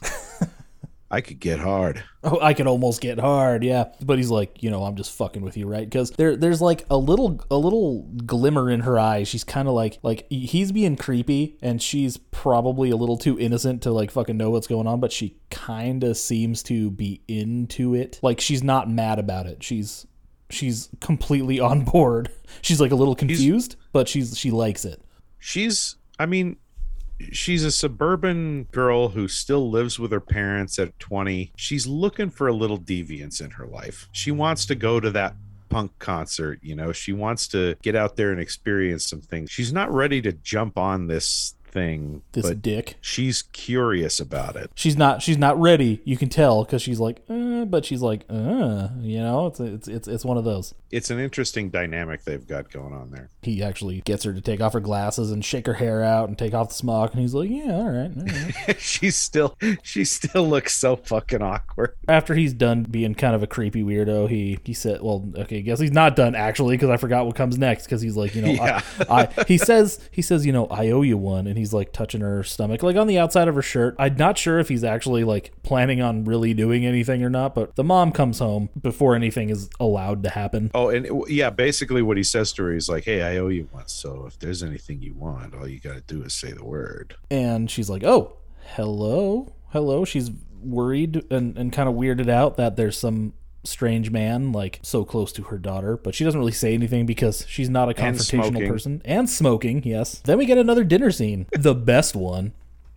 S3: I could get hard.
S2: Oh, I could almost get hard, yeah. But he's like, you know, I'm just fucking with you, right? Because there, there's like a little, a little glimmer in her eyes. She's kind of like, like he's being creepy, and she's probably a little too innocent to like fucking know what's going on. But she kind of seems to be into it. Like she's not mad about it. She's, she's completely on board. She's like a little confused, she's, but she's she likes it.
S3: She's, I mean. She's a suburban girl who still lives with her parents at twenty. She's looking for a little deviance in her life. She wants to go to that punk concert. You know, she wants to get out there and experience some things. She's not ready to jump on this thing,
S2: this
S3: but
S2: dick.
S3: She's curious about it.
S2: She's not. She's not ready. You can tell because she's like, uh, but she's like, uh, you know, it's it's it's it's one of those.
S3: It's an interesting dynamic they've got going on there.
S2: He actually gets her to take off her glasses and shake her hair out and take off the smock, and he's like, yeah, all right. All right.
S3: she's still she still looks so fucking awkward.
S2: After he's done being kind of a creepy weirdo, he he said, well, okay, I guess he's not done actually because I forgot what comes next because he's like, you know,
S3: yeah.
S2: I, I he says he says, you know, I owe you one, and he's like touching her stomach, like on the outside of her shirt. I'm not sure if he's actually like planning on really doing anything or not, but the mom comes home before anything is allowed to happen.
S3: Oh, and it, yeah, basically what he says to her, he's like, hey, I owe you one, so if there's anything you want, all you gotta do is say the word.
S2: And she's like, oh, hello, hello. She's worried and, and kind of weirded out that there's some strange man like so close to her daughter, but she doesn't really say anything because she's not a confrontational person. And smoking, yes. Then we get another dinner scene, the best one.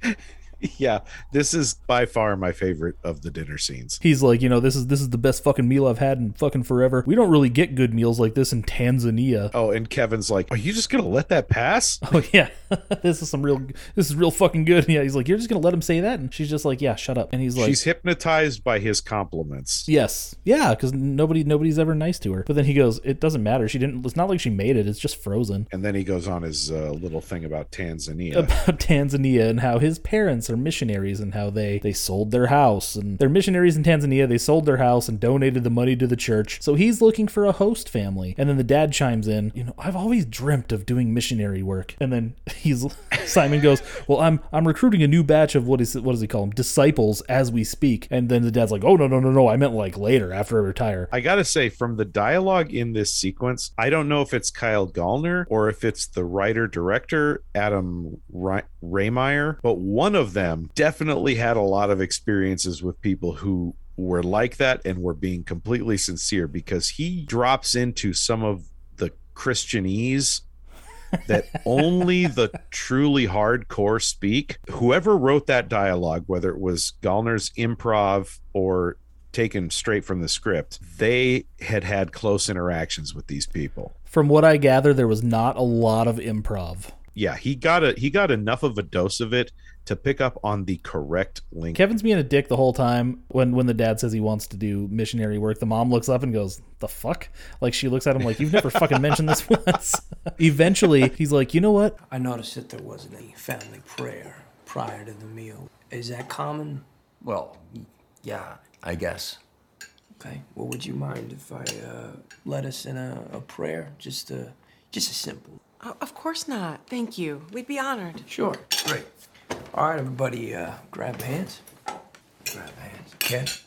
S3: Yeah, this is by far my favorite of the dinner scenes.
S2: He's like, you know, this is this is the best fucking meal I've had in fucking forever. We don't really get good meals like this in Tanzania.
S3: Oh, and Kevin's like, are you just gonna let that pass?
S2: Oh yeah, this is some real, this is real fucking good. Yeah, he's like, you're just gonna let him say that, and she's just like, yeah, shut up. And he's like,
S3: she's hypnotized by his compliments.
S2: Yes, yeah, because nobody nobody's ever nice to her. But then he goes, it doesn't matter. She didn't. It's not like she made it. It's just frozen.
S3: And then he goes on his uh, little thing about Tanzania,
S2: about Tanzania and how his parents are missionaries and how they they sold their house, and they're missionaries in Tanzania. They sold their house and donated the money to the church. So he's looking for a host family. And then the dad chimes in, you know, I've always dreamt of doing missionary work. And then he's Simon goes, well, I'm I'm recruiting a new batch of what is what does he call them? Disciples as we speak. And then the dad's like, oh no no no no, I meant like later after I retire.
S3: I gotta say, from the dialogue in this sequence, I don't know if it's Kyle Gallner or if it's the writer director Adam Ray- Raymeyer, but one of them definitely had a lot of experiences with people who were like that and were being completely sincere, because he drops into some of the Christianese that only the truly hardcore speak. Whoever wrote that dialogue, whether it was Gallner's improv or taken straight from the script, they had had close interactions with these people.
S2: From what I gather, there was not a lot of improv.
S3: Yeah, he got a he got enough of a dose of it to pick up on the correct link.
S2: Kevin's being a dick the whole time. When when the dad says he wants to do missionary work, the mom looks up and goes, the fuck? Like, she looks at him like, you've never fucking mentioned this once. Eventually, he's like, you know what?
S4: I noticed that there wasn't any family prayer prior to the meal. Is that common?
S5: Well, yeah, I guess.
S4: Okay. Well, would you mind if I uh, led us in a, a prayer? Just a, just a simple.
S6: Oh, of course not. Thank you. We'd be honored.
S4: Sure. Great. All right, everybody, uh, grab hands. Grab hands. Kev?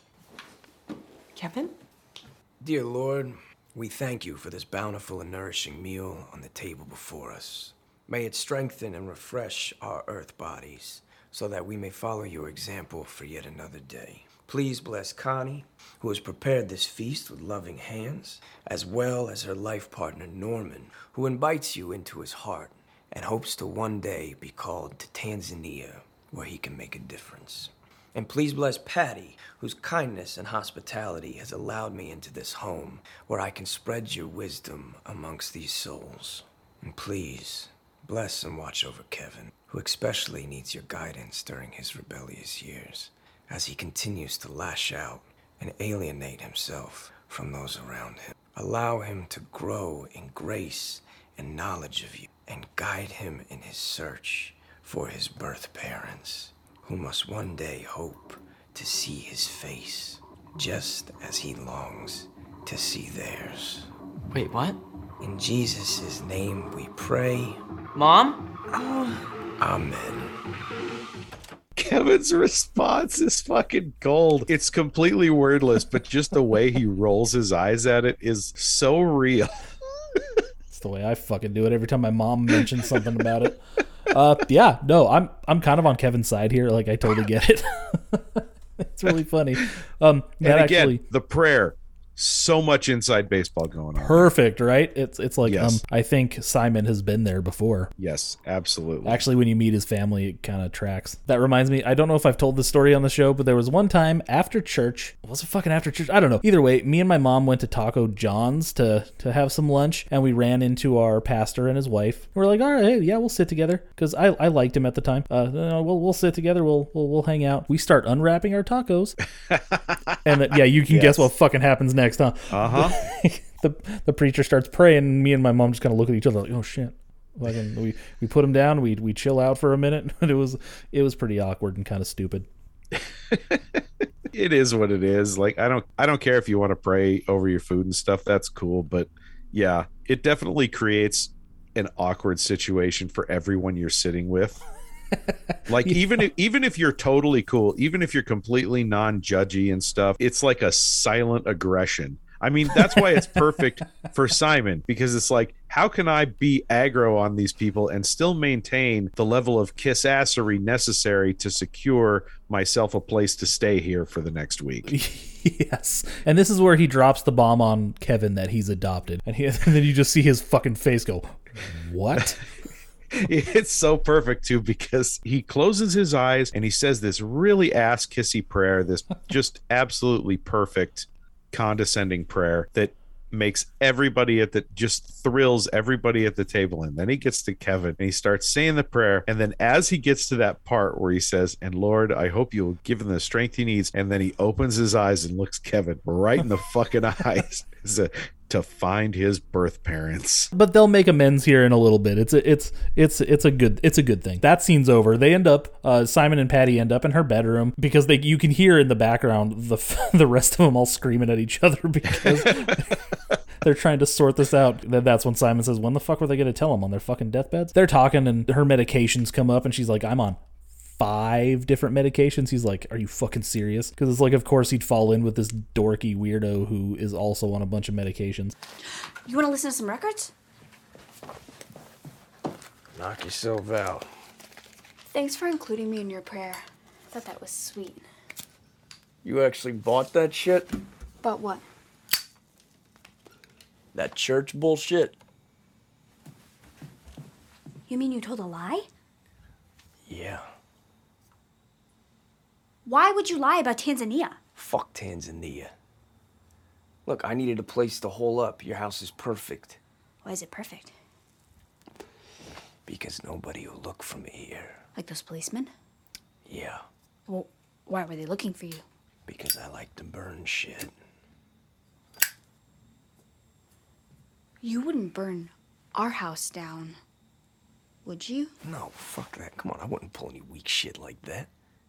S6: Kevin?
S4: Dear Lord, we thank you for this bountiful and nourishing meal on the table before us. May it strengthen and refresh our earth bodies so that we may follow your example for yet another day. Please bless Connie, who has prepared this feast with loving hands, as well as her life partner, Norman, who invites you into his heart and hopes to one day be called to Tanzania, where he can make a difference. And please bless Patty, whose kindness and hospitality has allowed me into this home where I can spread your wisdom amongst these souls. And please bless and watch over Kevin, who especially needs your guidance during his rebellious years, as he continues to lash out and alienate himself from those around him. Allow him to grow in grace and knowledge of you, and guide him in his search for his birth parents, who must one day hope to see his face, just as he longs to see theirs.
S6: Wait, what?
S4: In Jesus' name we pray.
S6: Mom?
S4: Amen.
S3: Kevin's response is fucking gold. It's completely wordless, but just the way he rolls his eyes at it is so real.
S2: It's the way I fucking do it every time my mom mentions something about it. Uh, yeah, no, I'm I'm kind of on Kevin's side here. Like, I totally get it. It's really funny. Um,
S3: And again,
S2: actually,
S3: the prayer, So much inside baseball going on.
S2: Perfect, right? It's it's like
S3: Yes.
S2: um I think Simon has been there before.
S3: Yes, absolutely.
S2: Actually, when you meet his family, it kind of tracks. That reminds me, I don't know if I've told this story on the show, but there was one time after church, was it fucking after church? I don't know. Either way, me and my mom went to Taco John's to to have some lunch, and we ran into our pastor and his wife. We're like, all right, hey, yeah, we'll sit together, because I, I liked him at the time. Uh, no, we'll we'll sit together, we'll we'll, we'll hang out. We start unwrapping our tacos, and then, yeah, you can
S3: Yes.
S2: guess what fucking happens next, huh?
S3: Uh-huh.
S2: the the preacher starts praying, and me and my mom just kind of look at each other like, oh shit. Like, and we we put him down. We we chill out for a minute. But it was it was pretty awkward and kind of stupid.
S3: It is what it is. Like, I don't I don't care if you want to pray over your food and stuff. That's cool. But yeah, it definitely creates an awkward situation for everyone you're sitting with. Like,
S2: Yeah.
S3: even if, even if you're totally cool, even if you're completely non-judgy and stuff, it's like a silent aggression. I mean, that's why it's perfect for Simon, because it's like, how can I be aggro on these people and still maintain the level of kiss-assery necessary to secure myself a place to stay here for the next week?
S2: Yes, and this is where he drops the bomb on Kevin that he's adopted, and, he, and then you just see his fucking face go, "What?"
S3: It's so perfect too, because he closes his eyes and he says this really ass kissy prayer, this just absolutely perfect condescending prayer that makes everybody at the just thrills everybody at the table. And then he gets to Kevin and he starts saying the prayer, and then as he gets to that part where he says, "And Lord, I hope you'll give him the strength he needs," and then he opens his eyes and looks Kevin right in the fucking eyes to, to find his birth parents.
S2: But they'll make amends here in a little bit. It's a, it's it's it's a good it's a good thing. That scene's over. They end up uh, Simon and Patty end up in her bedroom, because they you can hear in the background the the rest of them all screaming at each other because they're trying to sort this out. Then that's when Simon says, "When the fuck were they going to tell them on their fucking deathbeds?" They're talking, and her medications come up, and she's like, "I'm on five different medications." He's like, "Are you fucking serious?" Because it's like, of course he'd fall in with this dorky weirdo who is also on a bunch of medications.
S7: You want to listen to some records?
S4: Knock yourself out.
S7: Thanks for including me in your prayer. I thought that was sweet.
S4: You actually bought that shit?
S7: But what?
S4: That church bullshit?
S7: You mean you told a lie?
S4: Yeah.
S7: Why would you lie about Tanzania?
S4: Fuck Tanzania. Look, I needed a place to hole up. Your house is perfect.
S7: Why is it perfect?
S4: Because nobody will look for me here.
S7: Like those policemen?
S4: Yeah,
S7: Well, why were they looking for you?
S4: because I like to burn shit.
S7: You wouldn't burn our house down, would you?
S4: No, fuck that. Come on, I wouldn't pull any weak shit like that.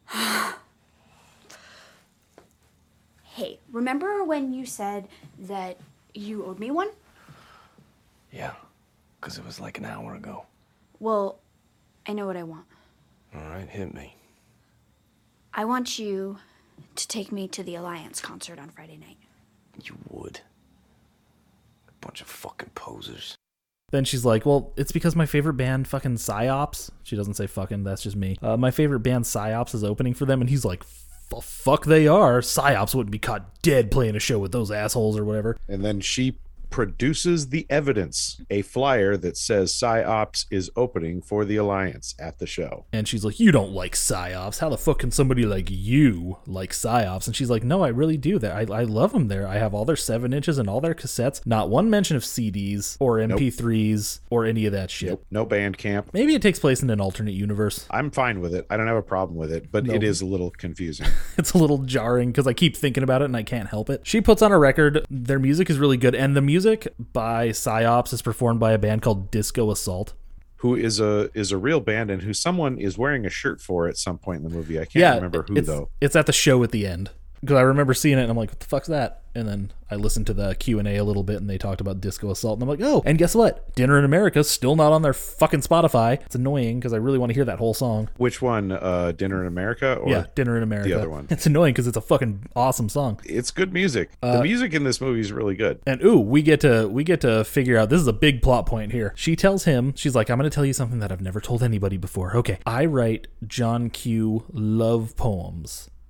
S7: Hey, remember when you said that you owed me one?
S4: Yeah, because it was like an hour ago.
S7: Well, I know what I want.
S4: All right, hit me.
S7: I want you to take me to the Alliance concert on Friday night.
S4: You would. A bunch of fucking posers.
S2: Then she's like, "Well, it's because my favorite band, fucking Psyops." She doesn't say fucking, that's just me. Uh, my favorite band, Psyops, is opening for them. And he's like, "F- fuck they are. Psyops wouldn't be caught dead playing a show with those assholes or whatever."
S3: And then she produces the evidence, a flyer that says PsyOps is opening for the Alliance at the show.
S2: And she's like, "You don't like Psyops. How the fuck can somebody like you like Psyops?" And she's like, "No, I really do. That I, I love them there. I have all their seven inches and all their cassettes. Not one mention of C Ds or M P threes or any of that shit."
S3: Nope, no band camp.
S2: Maybe it takes place in an alternate universe.
S3: I'm fine with it. I don't have a problem with it, but
S2: No.
S3: it is a little confusing.
S2: It's a little jarring because I keep thinking about it and I can't help it. She puts on a record. Their music is really good. And the music by Psyops is performed by a band called Disco Assault.
S3: Who is a is a real band and who someone is wearing a shirt for at some point in the movie. I can't remember who
S2: it's,
S3: though.
S2: It's at the show at the end. Because I remember seeing it and I'm like, "What the fuck's that?" And then I listened to the Q and A a little bit and they talked about Disco Assault. And I'm like, oh, and guess what? Dinner in America's still not on their fucking Spotify. It's annoying because I really want to hear that whole song.
S3: Which one? Uh, Dinner in America? Or
S2: Yeah, Dinner in America.
S3: the other one?
S2: It's annoying because it's a fucking awesome song.
S3: It's good music.
S2: Uh,
S3: the music in this movie is really good.
S2: And ooh, we get to we get to figure out, this is a big plot point here. She tells him, she's like, "I'm going to tell you something that I've never told anybody before. Okay, I write John Q love poems.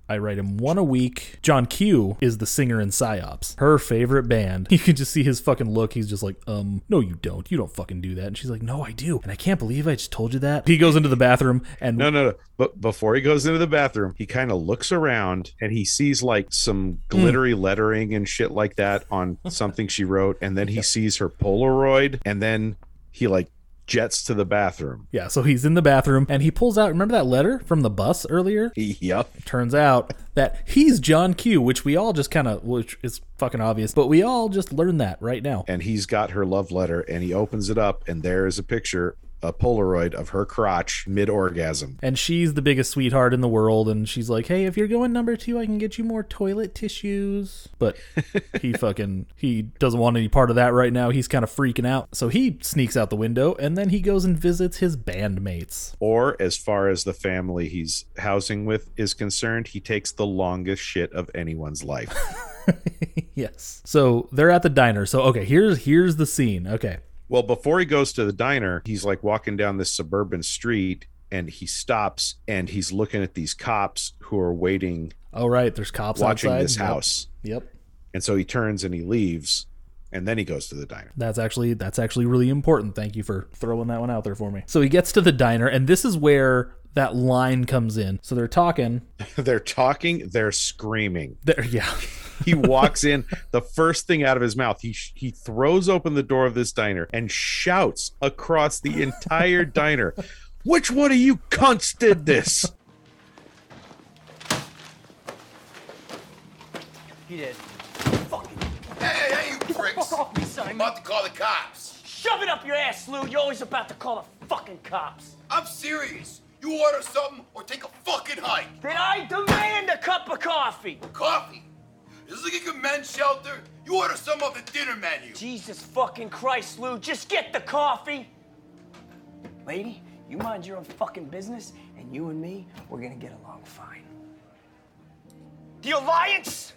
S2: I write him one a week. John Q is the singer in PsyOps, her favorite band. You can just see his fucking look. He's just like, um, no, you don't. You don't fucking do that. And she's like, no, I do. And I can't believe I just told you that. He goes into the bathroom and
S3: No, no, no. But before he goes into the bathroom, he kind of looks around and he sees like some glittery mm. lettering and shit like that on something she wrote. And then he sees her Polaroid, and then he like jets to the bathroom.
S2: Yeah, so he's in the bathroom and he pulls out, remember that letter from the bus earlier?
S3: Yep.
S2: Turns out that he's John Q, which we all just kind of, which is fucking obvious, but we all just learned that right now.
S3: And he's got her love letter, and he opens it up, and there is a picture, a Polaroid of her crotch mid-orgasm.
S2: And she's the biggest sweetheart in the world, and she's like, hey, if you're going number two, I can get you more toilet tissues. But he fucking, he doesn't want any part of that right now. He's kind of freaking out. So he sneaks out the window, and then he goes and visits his bandmates.
S3: Or as far as the family he's housing with is concerned, he takes the longest shit of anyone's life.
S2: Yes. So they're at the diner. So, okay, here's here's the scene. Okay.
S3: Well, before he goes to the diner, he's like walking down this suburban street, and he stops and he's looking at these cops who are waiting.
S2: Oh, right. There's cops
S3: watching
S2: outside.
S3: this
S2: Yep.
S3: house.
S2: Yep.
S3: And so he turns and he leaves, and then he goes to the diner.
S2: That's actually that's actually really important. Thank you for throwing that one out there for me. So he gets to the diner, and this is where that line comes in. So they're talking.
S3: They're talking. They're screaming.
S2: They're, yeah.
S3: He walks in. The first thing out of his mouth, he he throws open the door of this diner and shouts across the entire diner, "Which one of you cunts did this?"
S8: He did.
S1: Fucking. Hey, hey, you pricks! I'm about to call the cops.
S8: Shove it up your ass, Lou. You're always about to call the fucking cops.
S1: I'm serious. You order something or take a fucking hike.
S8: Then I demand a cup of coffee.
S1: Coffee? Is this like a men's shelter? You order some off the dinner menu.
S8: Jesus fucking Christ, Lou. Just get the coffee. Lady, you mind your own fucking business, and you and me, we're gonna get along fine. The Alliance?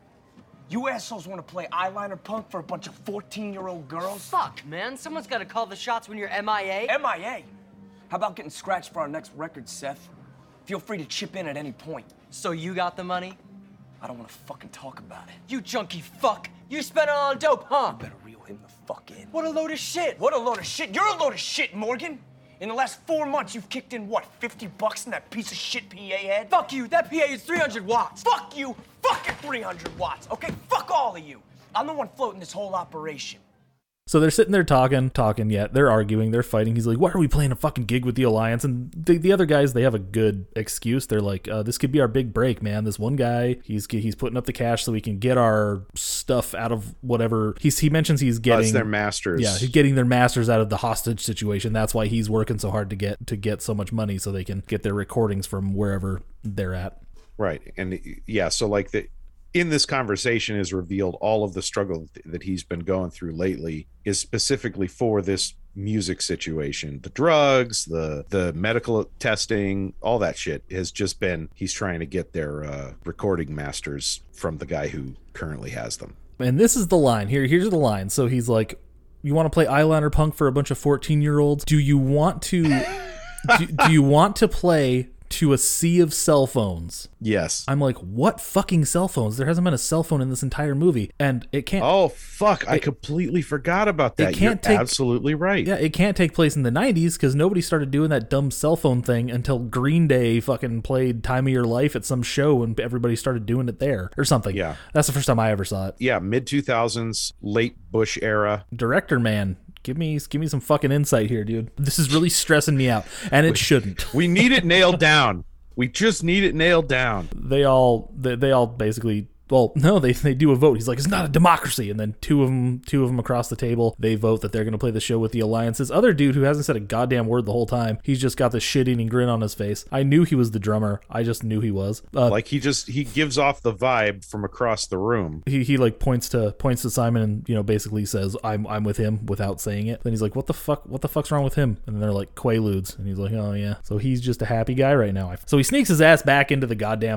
S8: You assholes want to play eyeliner punk for a bunch of fourteen-year-old girls?
S9: Fuck, man. Someone's got to call the shots when you're M I A.
S8: M I A? How about getting scratched for our next record, Seth? Feel free to chip in at any point.
S9: So you got the money?
S8: I don't want to fucking talk about it.
S9: You junkie fuck. You spent it on dope, huh?
S8: You better reel him the fuck in.
S9: What a load of shit.
S8: What a load of shit. You're a load of shit, Morgan. In the last four months, you've kicked in, what, fifty bucks in that piece of shit P A head?
S9: Fuck you. That P A is three hundred watts.
S8: Fuck you. Fuck it, three hundred watts, okay? Fuck all of you. I'm the one floating this whole operation.
S2: So they're sitting there talking, talking, yeah, they're arguing, they're fighting. He's like, why are we playing a fucking gig with the Alliance? And the, the other guys, they have a good excuse. They're like, uh, this could be our big break, man. This one guy, he's he's putting up the cash so we can get our stuff out of whatever. He's, he mentions he's getting...
S3: That's their masters.
S2: Yeah, he's getting their masters out of the hostage situation. That's why he's working so hard to get to get so much money so they can get their recordings from wherever they're at.
S3: Right. And yeah, so like the... in this conversation is revealed all of the struggle that he's been going through lately is specifically for this music situation. The drugs, the the medical testing, all that shit has just been, he's trying to get their uh, recording masters from the guy who currently has them.
S2: And this is the line. Here, here's the line. So he's like, you want to play eyeliner punk for a bunch of fourteen-year-olds? Do you want to... do, do you want to play... to a sea of cell phones?
S3: Yes.
S2: I'm like, what fucking cell phones? There hasn't been a cell phone in this entire movie, and it can't.
S3: Oh fuck! It, I completely forgot about that.
S2: It can't
S3: You're
S2: take,
S3: absolutely right.
S2: Yeah, it can't take place in the nineties because nobody started doing that dumb cell phone thing until Green Day fucking played "Time of Your Life" at some show, and everybody started doing it there or something.
S3: Yeah,
S2: that's the first time I ever saw it.
S3: Yeah, mid two thousands, late Bush era.
S2: Director man. Give me give me some fucking insight here, dude. This is really stressing me out, and it
S3: we,
S2: shouldn't.
S3: We need it nailed down. We just need it nailed down.
S2: They all they, they all basically, well, no, they they do a vote. He's like, it's not a democracy. And then two of them, two of them across the table, they vote that they're going to play the show with the Alliance. This other dude who hasn't said a goddamn word the whole time, he's just got this shit-eating grin on his face. I knew he was the drummer. I just knew he was. Uh,
S3: like he just, he gives off the vibe from across the room.
S2: He he like points to points to Simon and, you know, basically says, I'm I'm with him without saying it. Then he's like, what the fuck, what the fuck's wrong with him? And they're like, Quaaludes. And he's like, oh yeah. So he's just a happy guy right now. So he sneaks his ass back into the goddamn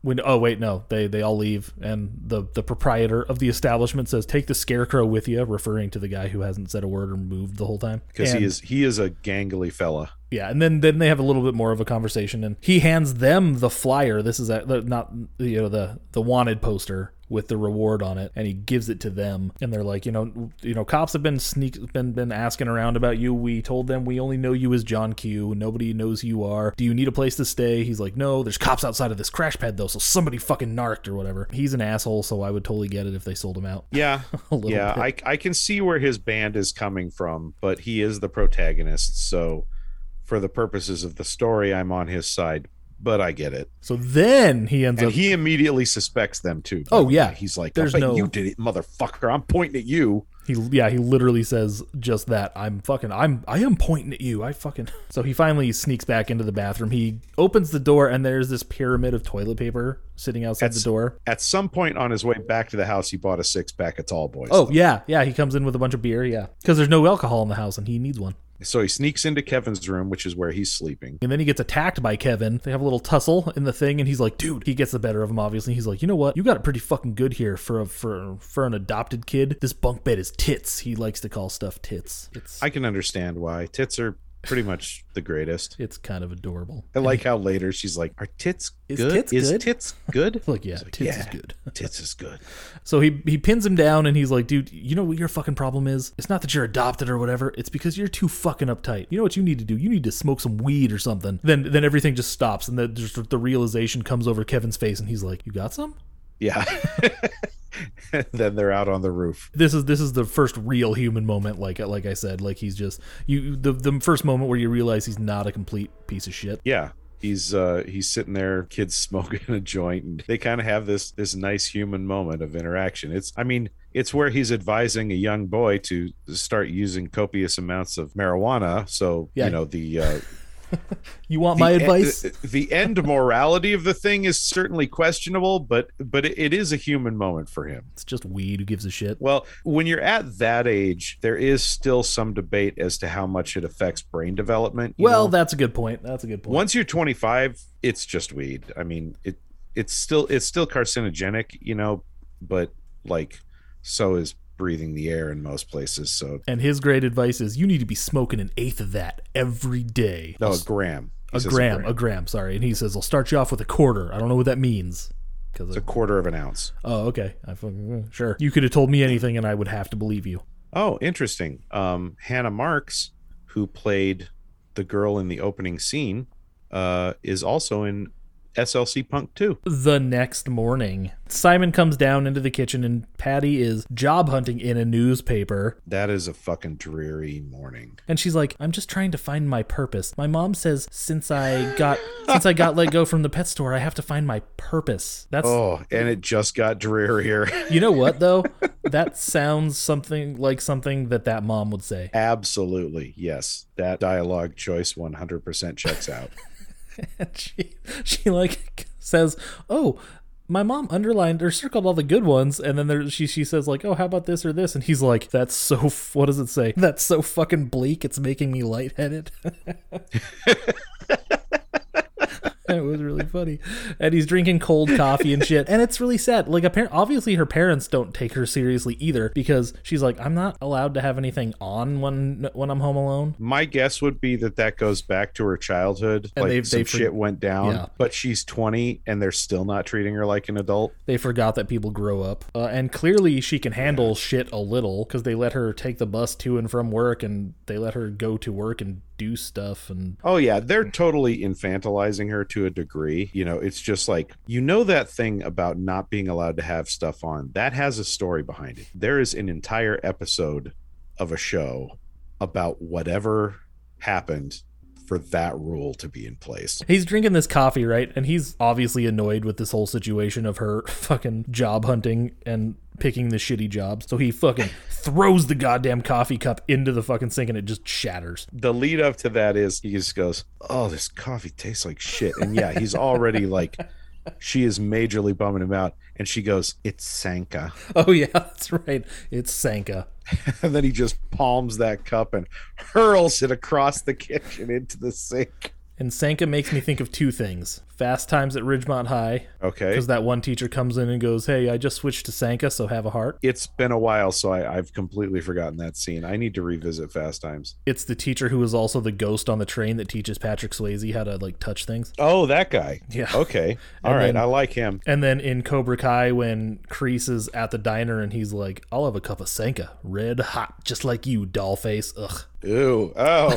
S2: when oh wait no they they all leave, and the the proprietor of the establishment says, take the scarecrow with you, referring to the guy who hasn't said a word or moved the whole time,
S3: because he
S2: And-
S3: is he is a gangly fella.
S2: Yeah, and then then they have a little bit more of a conversation, and he hands them the flyer. This is a, the, not you know the the wanted poster with the reward on it, and he gives it to them, and they're like, you know, you know, cops have been sneak been been asking around about you. We told them we only know you as John Q. Nobody knows who you are. Do you need a place to stay? He's like, no. There's cops outside of this crash pad though, so somebody fucking narked or whatever. He's an asshole, so I would totally get it if they sold him out.
S3: Yeah,
S2: A little
S3: yeah,
S2: bit.
S3: I I can see where his band is coming from, but he is the protagonist, so for the purposes of the story, I'm on his side. But I get it.
S2: So then he ends
S3: And
S2: up.
S3: he immediately suspects them too.
S2: Oh,
S3: by the
S2: yeah.
S3: way. He's like,
S2: There's
S3: I bet
S2: no-
S3: you did it, motherfucker. I'm pointing at you.
S2: He yeah, he literally says just that. I'm fucking I'm I am pointing at you. I fucking So he finally sneaks back into the bathroom. He opens the door, and there's this pyramid of toilet paper sitting outside
S3: That's-
S2: the door.
S3: At some point on his way back to the house, he bought a six pack of Tall Boys.
S2: Oh, yeah. Yeah, he comes in with a bunch of beer, yeah. Cuz there's no alcohol in the house and he needs one.
S3: So he sneaks into Kevin's room, which is where he's sleeping.
S2: And then he gets attacked by Kevin. They have a little tussle in the thing, and he's like, dude, he gets the better of him, obviously. He's like, you know what? You got it pretty fucking good here for a, for for an adopted kid. This bunk bed is tits. He likes to call stuff tits. It's
S3: I can understand why. Tits are pretty much the greatest.
S2: it's kind of adorable.
S3: I like how later she's like, are tits
S2: Is
S3: good?
S2: tits
S3: is
S2: good?"
S3: tits good?
S2: Like, yeah,
S3: He's like,
S2: tits is
S3: "Yeah,
S2: good.
S3: Tits is good.
S2: So he he pins him down, and he's like, dude, you know what your fucking problem is? It's not that you're adopted or whatever. It's because you're too fucking uptight. You know what you need to do? You need to smoke some weed or something. Then then everything just stops, and the, just the realization comes over Kevin's face, and he's like, you got some?
S3: Yeah. And then they're out on the roof.
S2: This is this is the first real human moment, like like I said, like he's just you the the first moment where you realize he's not a complete piece of shit.
S3: Yeah. He's uh he's sitting there, kids smoking a joint, and they kind of have this this nice human moment of interaction. It's I mean, it's where he's advising a young boy to start using copious amounts of marijuana. So,
S2: Yeah.
S3: you know, the uh
S2: You want my
S3: the,
S2: advice?
S3: uh, the end morality of the thing is certainly questionable, but but it, it is a human moment for him.
S2: It's just weed. Who gives a shit?
S3: Well, when you're at that age, there is still some debate as to how much it affects brain development. you
S2: Well,
S3: know?
S2: that's a good point. That's a good point.
S3: Once you're twenty-five, it's just weed. I mean, it it's still it's still carcinogenic, you know, but like so is breathing the air in most places. So
S2: And his great advice is you need to be smoking an eighth of that every day.
S3: no, a gram. He
S2: a
S3: says
S2: gram, a gram, sorry. And he says, I'll start you off with a quarter. I don't know what that means. Cause
S3: It's a
S2: of,
S3: quarter of an ounce.
S2: oh, okay. I fucking, sure. You could have told me anything and I would have to believe you.
S3: Oh, interesting. Um, Hannah Marks, who played the girl in the opening scene, uh, is also in S L C Punk two.
S2: The next morning, Simon comes down into the kitchen and Patty is job hunting in a newspaper.
S3: That is a fucking dreary morning.
S2: And she's like, I'm just trying to find my purpose. My mom says since I got since I got let go from the pet store, I have to find my purpose. That's
S3: Oh, and it just got drearier.
S2: You know what though? That sounds something like something that that mom would say.
S3: Absolutely. Yes. That dialogue choice one hundred percent checks out.
S2: And she she like says, "Oh, my mom underlined or circled all the good ones," and then there she she says like, "Oh, how about this or this?" And he's like, "That's so f- what does it say? That's so fucking bleak. It's making me lightheaded." It was really funny. And he's drinking cold coffee and shit. And it's really sad. Like, apparently, obviously, her parents don't take her seriously either because she's like, I'm not allowed to have anything on when when I'm home alone.
S3: My guess would be that that goes back to her childhood.
S2: And
S3: like
S2: they've-
S3: some
S2: they've for-
S3: shit went down,
S2: Yeah.
S3: but she's twenty and they're still not treating her like an adult.
S2: They forgot that people grow up. Uh, and clearly, she can handle shit a little because they let her take the bus to and from work and they let her go to work and do stuff. And
S3: Oh yeah, they're totally infantilizing her to a degree. You know, it's just like, you know, that thing about not being allowed to have stuff on, that has a story behind it. There is an entire episode of a show about whatever happened for that rule to be in place.
S2: he's drinking this coffee, right? And he's obviously annoyed with this whole situation of her fucking job hunting and picking the shitty jobs. So he fucking throws the goddamn coffee cup into the fucking sink and it just shatters.
S3: The lead up to that is he just goes, "Oh, this coffee tastes like shit." And yeah, he's already like, she is majorly bumming him out. And she goes, "It's Sanka."
S2: Oh yeah, that's right. It's Sanka.
S3: And then he just palms that cup and hurls it across the kitchen into the sink.
S2: And Sanka makes me think of two things. Fast Times at Ridgemont High.
S3: Okay.
S2: Because that one teacher comes in and goes, hey, I just switched to Sanka, so have a heart.
S3: It's been a while, so I, I've completely forgotten that scene. I need to revisit Fast Times.
S2: It's the teacher who is also the ghost on the train that teaches Patrick Swayze how to, like, touch things.
S3: Oh, that guy.
S2: Yeah.
S3: Okay. All right.
S2: then,
S3: I like him.
S2: And then in Cobra Kai, when Kreese is at the diner and he's like, I'll have a cup of Sanka. Red hot, just like you, dollface. Ugh.
S3: Ew. Oh.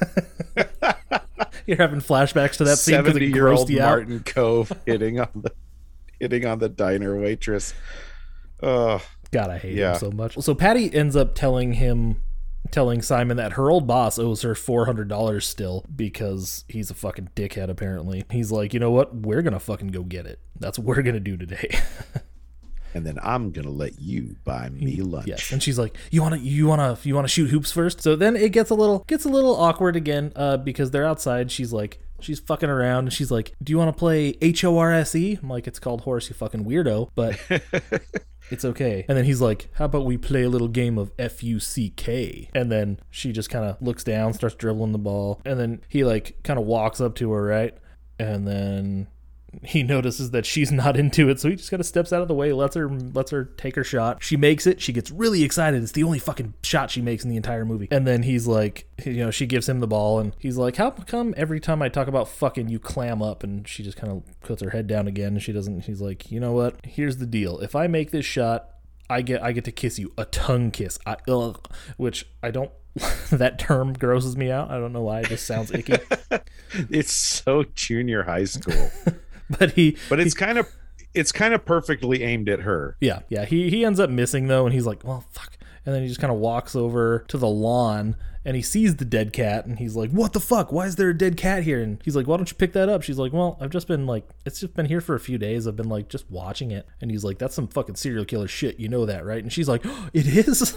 S2: You're having flashbacks to that scene because it grossed
S3: seventy-year-old
S2: you out.
S3: Martin Cove hitting on the hitting on the diner waitress. Oh,
S2: God, I hate
S3: yeah.
S2: him so much. So Patty ends up telling him, telling Simon that her old boss owes her four hundred dollars still because he's a fucking dickhead, apparently. He's like, you know what? We're going to fucking go get it. That's what we're going to do today.
S3: And then I'm gonna let you buy me lunch.
S2: Yes, and she's like, "You wanna, you wanna, you wanna shoot hoops first?" So then it gets a little, gets a little awkward again, uh, because they're outside. She's like, she's fucking around, and she's like, "Do you want to play H O R S E?" I'm like, "It's called horse, you fucking weirdo," but it's okay. And then he's like, "How about we play a little game of F U C K?" And then she just kind of looks down, starts dribbling the ball, and then he like kind of walks up to her, right, and then he notices that she's not into it, so he just kind of steps out of the way, lets her lets her take her shot. She makes it. She gets really excited. It's the only fucking shot she makes in the entire movie. And then he's like, you know, she gives him the ball, and he's like, how come every time I talk about fucking you clam up? And she just kind of puts her head down again, and she doesn't. She's like, you know what? Here's the deal. If I make this shot, I get I get to kiss you, a tongue kiss. I, ugh, which I don't. That term grosses me out. I don't know why. It just sounds icky.
S3: It's so junior high school.
S2: But he,
S3: but it's
S2: he,
S3: kind of, it's kind of perfectly aimed at her.
S2: Yeah, yeah. He he ends up missing though, and he's like, well, fuck. And then he just kind of walks over to the lawn, and he sees the dead cat, and he's like, what the fuck? Why is there a dead cat here? And he's like, why don't you pick that up? She's like, well, I've just been like, it's just been here for a few days. I've been like just watching it. And he's like, that's some fucking serial killer shit. You know that, right? And she's like, oh, it is.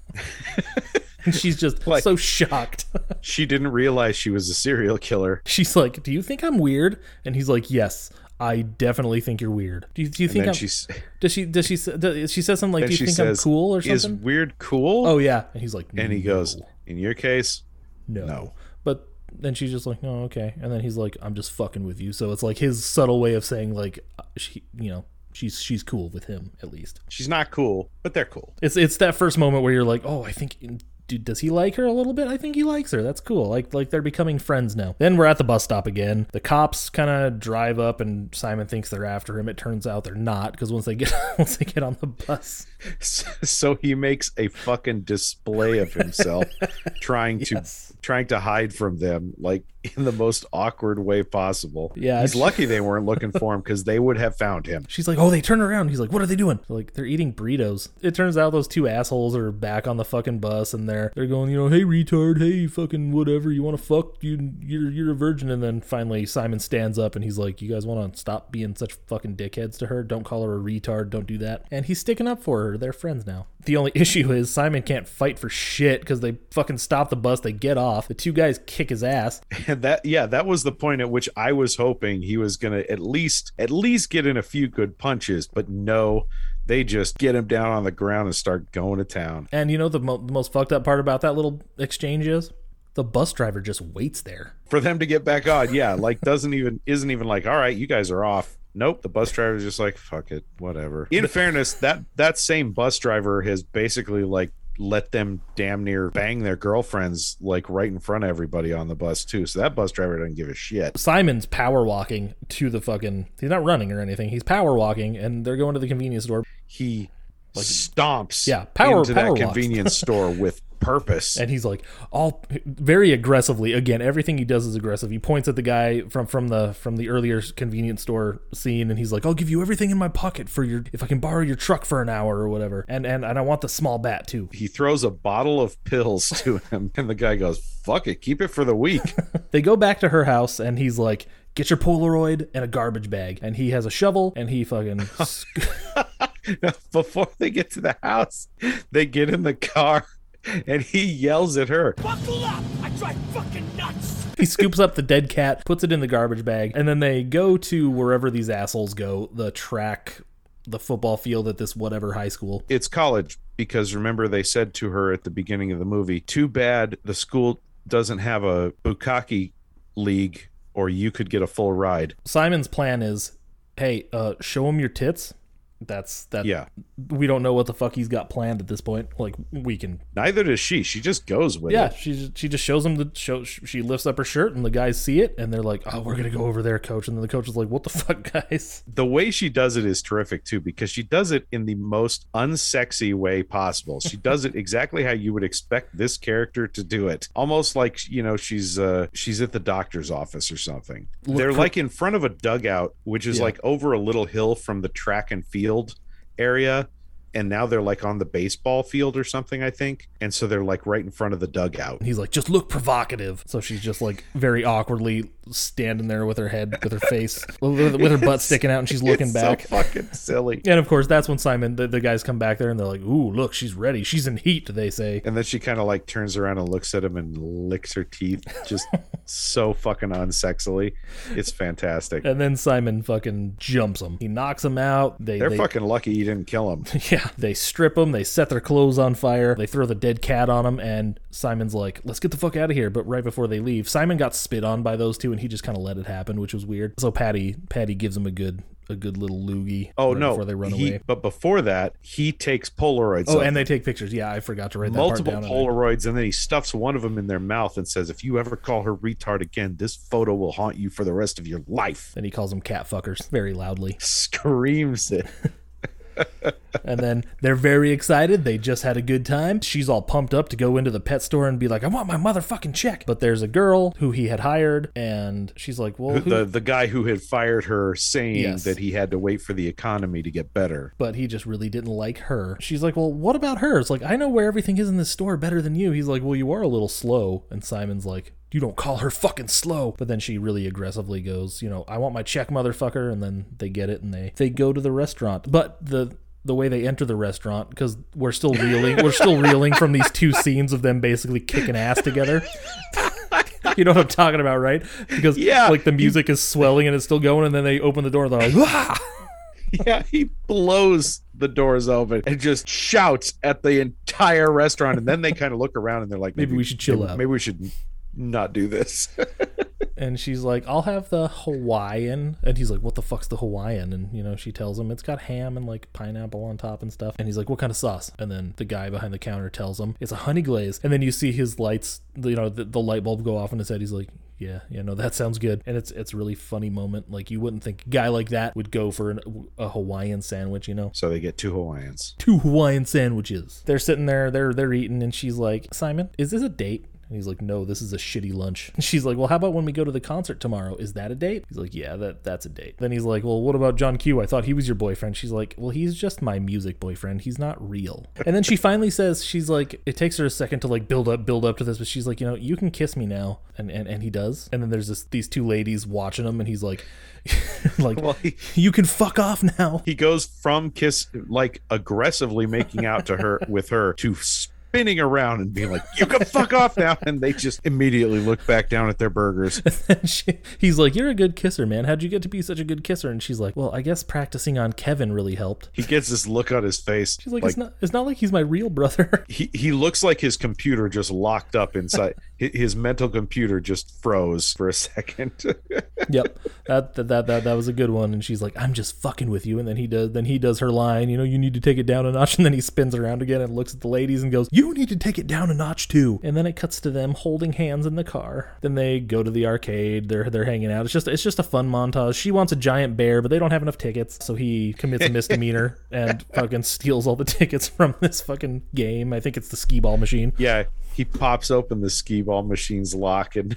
S2: And she's just like, so shocked.
S3: She didn't realize she was a serial killer.
S2: She's like, do you think I'm weird? And he's like, yes, I definitely think you're weird. Do you, do you think I'm... She's, does she, does she, does she says something like, do you think says, I'm cool or something?
S3: Is weird cool?
S2: Oh, yeah. And he's like, no.
S3: And he goes, in your case,
S2: no.
S3: no.
S2: But then she's just like, oh, okay. And then he's like, I'm just fucking with you. So it's like his subtle way of saying, like, she, you know, she's she's cool with him, at least.
S3: She's not cool, but they're cool.
S2: It's it's that first moment where you're like, oh, I think... Dude, does he like her a little bit? I think he likes her. That's cool. Like like they're becoming friends now. Then we're at the bus stop again. The cops kind of drive up, and Simon thinks they're after him. It turns out they're not, because once they get once they get on the bus,
S3: so he makes a fucking display of himself, trying to yes. trying to hide from them, like in the most awkward way possible.
S2: Yeah,
S3: he's lucky they weren't looking for him, because they would have found him.
S2: She's like, oh, they turn around. He's like, what are they doing? They're like, they're eating burritos. It turns out those two assholes are back on the fucking bus, and they're they're going, you know, hey retard, hey fucking whatever, you want to fuck, you you're you're a virgin. And then finally Simon stands up and he's like, you guys want to stop being such fucking dickheads to her? Don't call her a retard, don't do that. And he's sticking up for her. They're friends now. The only issue is Simon can't fight for shit because they fucking stop the bus. They get off. The two guys kick his ass.
S3: And that, yeah, that was the point at which I was hoping he was gonna at least at least get in a few good punches, but no. They just get him down on the ground and start going to town.
S2: And you know the, mo- the most fucked up part about that little exchange is? The bus driver just waits there.
S3: For them to get back on, yeah. Like, doesn't even, isn't even like, all right, you guys are off. Nope, the bus driver's just like, fuck it, whatever. In fairness, that, that same bus driver has basically, like, let them damn near bang their girlfriends, like, right in front of everybody on the bus, too. So that bus driver doesn't give a shit.
S2: Simon's power walking to the fucking... He's not running or anything. He's power walking, and they're going to the convenience store.
S3: He like, stomps
S2: yeah, power,
S3: into
S2: power
S3: that convenience store with purpose.
S2: And he's like, all very aggressively. Again, everything he does is aggressive. He points at the guy from, from the from the earlier convenience store scene, and he's like, I'll give you everything in my pocket for your if I can borrow your truck for an hour or whatever. And and, and I want the small bat too.
S3: He throws a bottle of pills to him, and the guy goes, fuck it, keep it for the week.
S2: They go back to her house, and he's like, get your Polaroid and a garbage bag. And he has a shovel, and he fucking...
S3: Before they get to the house, they get in the car, and he yells at her,
S8: buckle up! I drive fucking nuts!
S2: He scoops up the dead cat, puts it in the garbage bag, and then they go to wherever these assholes go, the track, the football field at this whatever high school.
S3: It's college, because remember they said to her at the beginning of the movie, too bad the school doesn't have a bukkake league or you could get a full ride.
S2: Simon's plan is, hey, uh, show him your tits. That's that.
S3: Yeah.
S2: We don't know what the fuck he's got planned at this point. Like, we can.
S3: Neither does she. She just goes with
S2: Yeah,
S3: it.
S2: she she just shows him the show. She lifts up her shirt, and the guys see it, and they're like, "Oh, we're gonna go over there, coach." And then the coach is like, "What the fuck, guys?"
S3: The way she does it is terrific too, because she does it in the most unsexy way possible. She does it exactly how you would expect this character to do it. Almost like, you know, she's uh she's at the doctor's office or something.
S2: Look
S3: They're
S2: for-
S3: like in front of a dugout, which is
S2: Yeah.
S3: like over a little hill from the track and field area. And now they're like on the baseball field or something, I think. And so they're like right in front of the dugout.
S2: He's like, "Just look provocative." So she's just like very awkwardly standing there with her head, with her face, with, with her butt sticking out, and she's looking
S3: It's
S2: back.
S3: so fucking silly.
S2: And of course, that's when Simon, the, the guys come back there, and they're like, "Ooh, look, she's ready. She's in heat." They say.
S3: And then she kind of like turns around and looks at him and licks her teeth, just so fucking unsexily. It's fantastic.
S2: And then Simon fucking jumps him. He knocks him out. They,
S3: They're
S2: they,
S3: fucking lucky he didn't kill him.
S2: Yeah, they strip him. They set their clothes on fire. They throw the dead cat on him, and Simon's like, "Let's get the fuck out of here." But right before they leave, Simon got spit on by those two, and he just kind of let it happen, which was weird. So Patty, Patty gives him a good, a good little loogie.
S3: Oh
S2: right
S3: no!
S2: Before they run
S3: he,
S2: away.
S3: But before that, he takes Polaroids.
S2: Oh,
S3: of
S2: and they take pictures. Yeah, I forgot to write that
S3: multiple
S2: part down. in there.
S3: Polaroids, and then he stuffs one of them in their mouth and says, "If you ever call her retard again, this photo will haunt you for the rest of your life."
S2: Then he calls them cat fuckers very loudly.
S3: Screams it.
S2: And then they're very excited. They just had a good time. She's all pumped up to go into the pet store and be like, "I want my motherfucking check." But there's a girl who he had hired, and she's like, "Well, who?"
S3: The the guy who had fired her, saying
S2: Yes.
S3: that he had to wait for the economy to get better.
S2: But he just really didn't like her. She's like, "Well, what about her?" It's like, "I know where everything is in this store better than you." He's like, "Well, you are a little slow." And Simon's like, "You don't call her fucking slow." But then she really aggressively goes, you know, "I want my check, motherfucker." And then they get it, and they they go to the restaurant. But the the way they enter the restaurant, because we're still reeling, we're still reeling from these two scenes of them basically kicking ass together. You know what I'm talking about, right? Because
S3: Yeah.
S2: like the music is swelling and it's still going, and then they open the door and they're like, "Wah!"
S3: Yeah, he blows the doors open and just shouts at the entire restaurant, and then they kind of look around and they're like,
S2: Maybe we should chill
S3: maybe,
S2: out.
S3: Maybe we should not do this."
S2: And she's like, "I'll have the Hawaiian." And he's like, "What the fuck's the Hawaiian?" And, you know, she tells him it's got ham and like pineapple on top and stuff. And he's like, "What kind of sauce?" And then the guy behind the counter tells him it's a honey glaze. And then you see his lights, you know, the, the light bulb go off in his head. He's like, yeah, yeah, no, that sounds good. And it's it's a really funny moment. Like, you wouldn't think a guy like that would go for an, a Hawaiian sandwich, you know?
S3: So they get two Hawaiians.
S2: Two Hawaiian sandwiches. They're sitting there, they're they're eating, and she's like, "Simon, is this a date?" And he's like, "No, this is a shitty lunch." And she's like, "Well, how about when we go to the concert tomorrow? Is that a date?" He's like, "Yeah, that that's a date." Then he's like, "Well, what about John Q? I thought he was your boyfriend." She's like, "Well, he's just my music boyfriend. He's not real." And then she finally says, she's like, it takes her a second to like build up, build up to this, but she's like, "You know, you can kiss me now." And and, and he does. And then there's this these two ladies watching him, and he's like, like,
S3: Well, he-
S2: "You can fuck off now."
S3: He goes from kiss, like aggressively making out to her with her, to spinning around and being like, "You can fuck off now." And they just immediately look back down at their burgers.
S2: And she, he's like, "You're a good kisser, man. How'd you get to be such a good kisser?" And she's like, "Well, I guess practicing on Kevin really helped."
S3: He gets this look on his face.
S2: She's like, "It's not it's not like he's my real brother."
S3: he, he looks like his computer just locked up inside. Hi- his mental computer just froze for a second.
S2: Yep. That, that that that that was a good one. And she's like, "I'm just fucking with you." And then he does then he does her line, you know, "You need to take it down a notch." And then he spins around again and looks at the ladies and goes, "You need to take it down a notch too." And then it cuts to them holding hands in the car. Then they go to the arcade. They're they're hanging out. It's just it's just a fun montage. She wants a giant bear, but they don't have enough tickets. So he commits a misdemeanor and fucking steals all the tickets from this fucking game. I think it's the skee ball machine.
S3: Yeah, he pops open the skee ball machine's lock and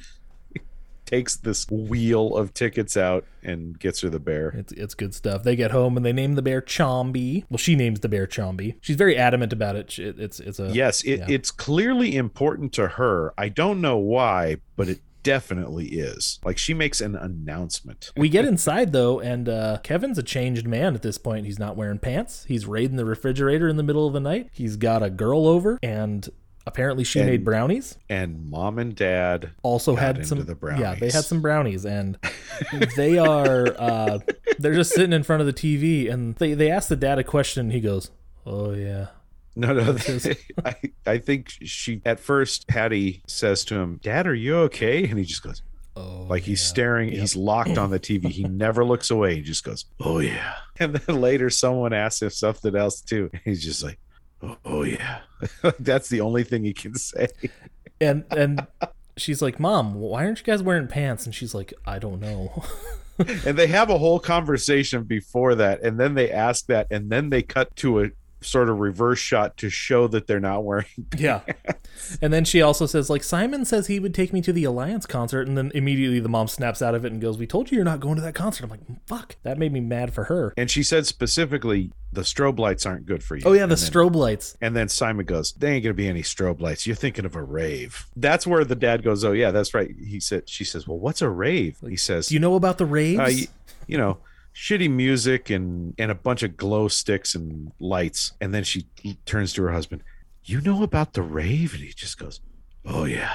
S3: takes this wheel of tickets out and gets her the bear.
S2: It's it's good stuff. They get home and they name the bear Chomby. Well, she names the bear Chomby. She's very adamant about it. She- It's it's a
S3: Yes, it,
S2: yeah.
S3: it's clearly important to her. I don't know why, but it definitely is. Like, she makes an announcement.
S2: We get inside though, and uh, Kevin's a changed man at this point. He's not wearing pants. He's raiding the refrigerator in the middle of the night. He's got a girl over, and apparently she
S3: And-
S2: made brownies.
S3: And mom and dad
S2: Also
S3: got
S2: had
S3: into
S2: some
S3: the
S2: yeah, they
S3: brownies.
S2: had some brownies, and they are uh, they're just sitting in front of the T V, and they they ask the dad a question. And he goes, "Oh yeah."
S3: No, no. I, I think she, at first, Patty says to him, "Dad, are you okay?" And he just goes,
S2: Oh,
S3: like he's staring, he's locked on the T V. He never looks away. He just goes, oh yeah. And then later someone asks him something else too. He's just like, oh, oh yeah. That's the only thing he can say.
S2: And and she's like, Mom, why aren't you guys wearing pants? And she's like, I don't know.
S3: And they have a whole conversation before that, and then they ask that, and then they cut to a sort of reverse shot to show that they're not wearing pants.
S2: Yeah. And then she also says, like, Simon says he would take me to the Alliance concert, and then immediately the mom snaps out of it and goes, we told you you're not going to that concert. I'm like, fuck. That made me mad for her.
S3: And she said specifically, the strobe lights aren't good for you.
S2: Oh, yeah, the
S3: and then,
S2: strobe lights.
S3: And then Simon goes, there ain't going to be any strobe lights. You're thinking of a rave. That's where the dad goes, oh, yeah, that's right. He said, she says, well, what's a rave? He says,
S2: do you know about the raves?
S3: Uh, you, you know, shitty music and, and a bunch of glow sticks and lights. And then she turns to her husband, you know about the rave? And he just goes, oh, yeah.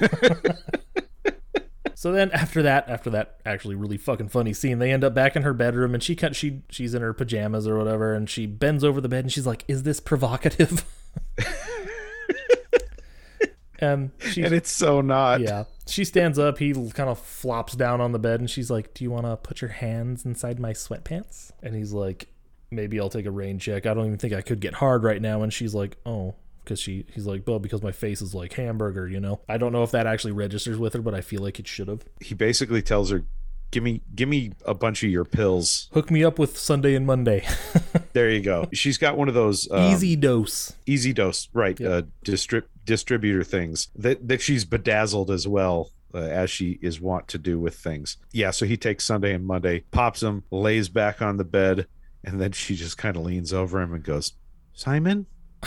S2: So then after that, after that actually really fucking funny scene, they end up back in her bedroom, and she she she's in her pajamas or whatever, and she bends over the bed and she's like, is this provocative? and she,
S3: and it's so not.
S2: Yeah. She stands up, he kind of flops down on the bed, and she's like, do you want to put your hands inside my sweatpants? And he's like, maybe I'll take a rain check. I don't even think I could get hard right now. And she's like, oh. Because she, he's like, well, because my face is like hamburger, you know. I don't know if that actually registers with her, but I feel like it should have.
S3: He basically tells her, give me, give me a bunch of your pills.
S2: Hook me up with Sunday and Monday.
S3: There you go. She's got one of those um,
S2: easy dose,
S3: easy dose, right? Yep. Uh, distrib- distributor things that that she's bedazzled as well. Uh, as she is wont to do with things. Yeah, so he takes Sunday and Monday, pops them, lays back on the bed, and then she just kind of leans over him and goes, Simon?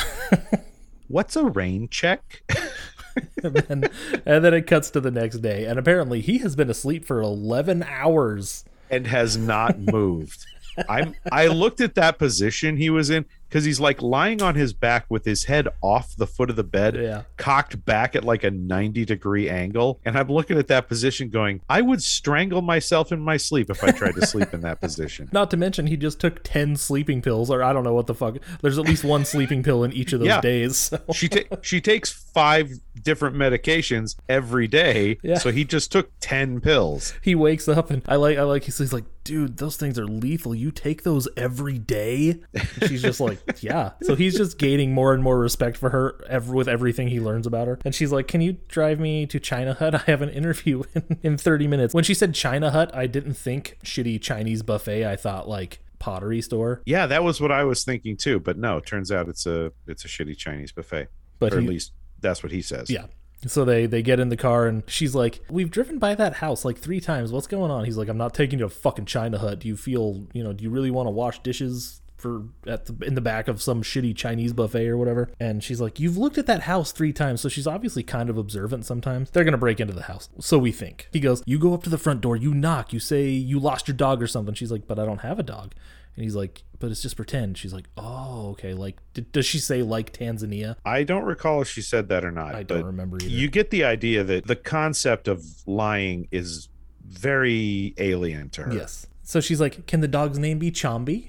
S3: What's a rain check?
S2: and, then, and then it cuts to the next day, and apparently he has been asleep for eleven hours
S3: and has not moved. I'm I looked at that position he was in, because he's like lying on his back with his head off the foot of the bed,
S2: yeah.
S3: cocked back at like a ninety degree angle. And I'm looking at that position going, I would strangle myself in my sleep if I tried to sleep in that position.
S2: Not to mention he just took ten sleeping pills, or I don't know what the fuck. There's at least one sleeping pill in each of those
S3: yeah.
S2: days. So.
S3: She ta- she takes five different medications every day.
S2: Yeah.
S3: So he just took ten pills.
S2: He wakes up and I like I like he's like, dude, those things are lethal. You take those every day? And she's just like, yeah. So he's just gaining more and more respect for her ever with everything he learns about her. And she's like, can you drive me to China Hut? I have an interview in, in thirty minutes. When she said China Hut, I didn't think shitty Chinese buffet. I thought like pottery store.
S3: Yeah, that was what I was thinking too. But no, it turns out it's a it's a shitty Chinese buffet.
S2: But
S3: or
S2: he,
S3: at least that's what he says.
S2: Yeah. So they, they get in the car, and she's like, we've driven by that house like three times. What's going on? He's like, I'm not taking you to fucking China Hut. Do you feel, you know, do you really want to wash dishes for at the, in the back of some shitty Chinese buffet or whatever? And she's like, you've looked at that house three times. So she's obviously kind of observant sometimes. They're going to break into the house. So we think. He goes, you go up to the front door, you knock, you say you lost your dog or something. She's like, but I don't have a dog. And he's like, but it's just pretend. She's like, oh, okay. Like, did, does she say like Tanzania?
S3: I don't recall if she said that or not.
S2: I don't remember either.
S3: You get the idea that the concept of lying is very alien to her.
S2: Yes. So she's like, can the dog's name be Chombi?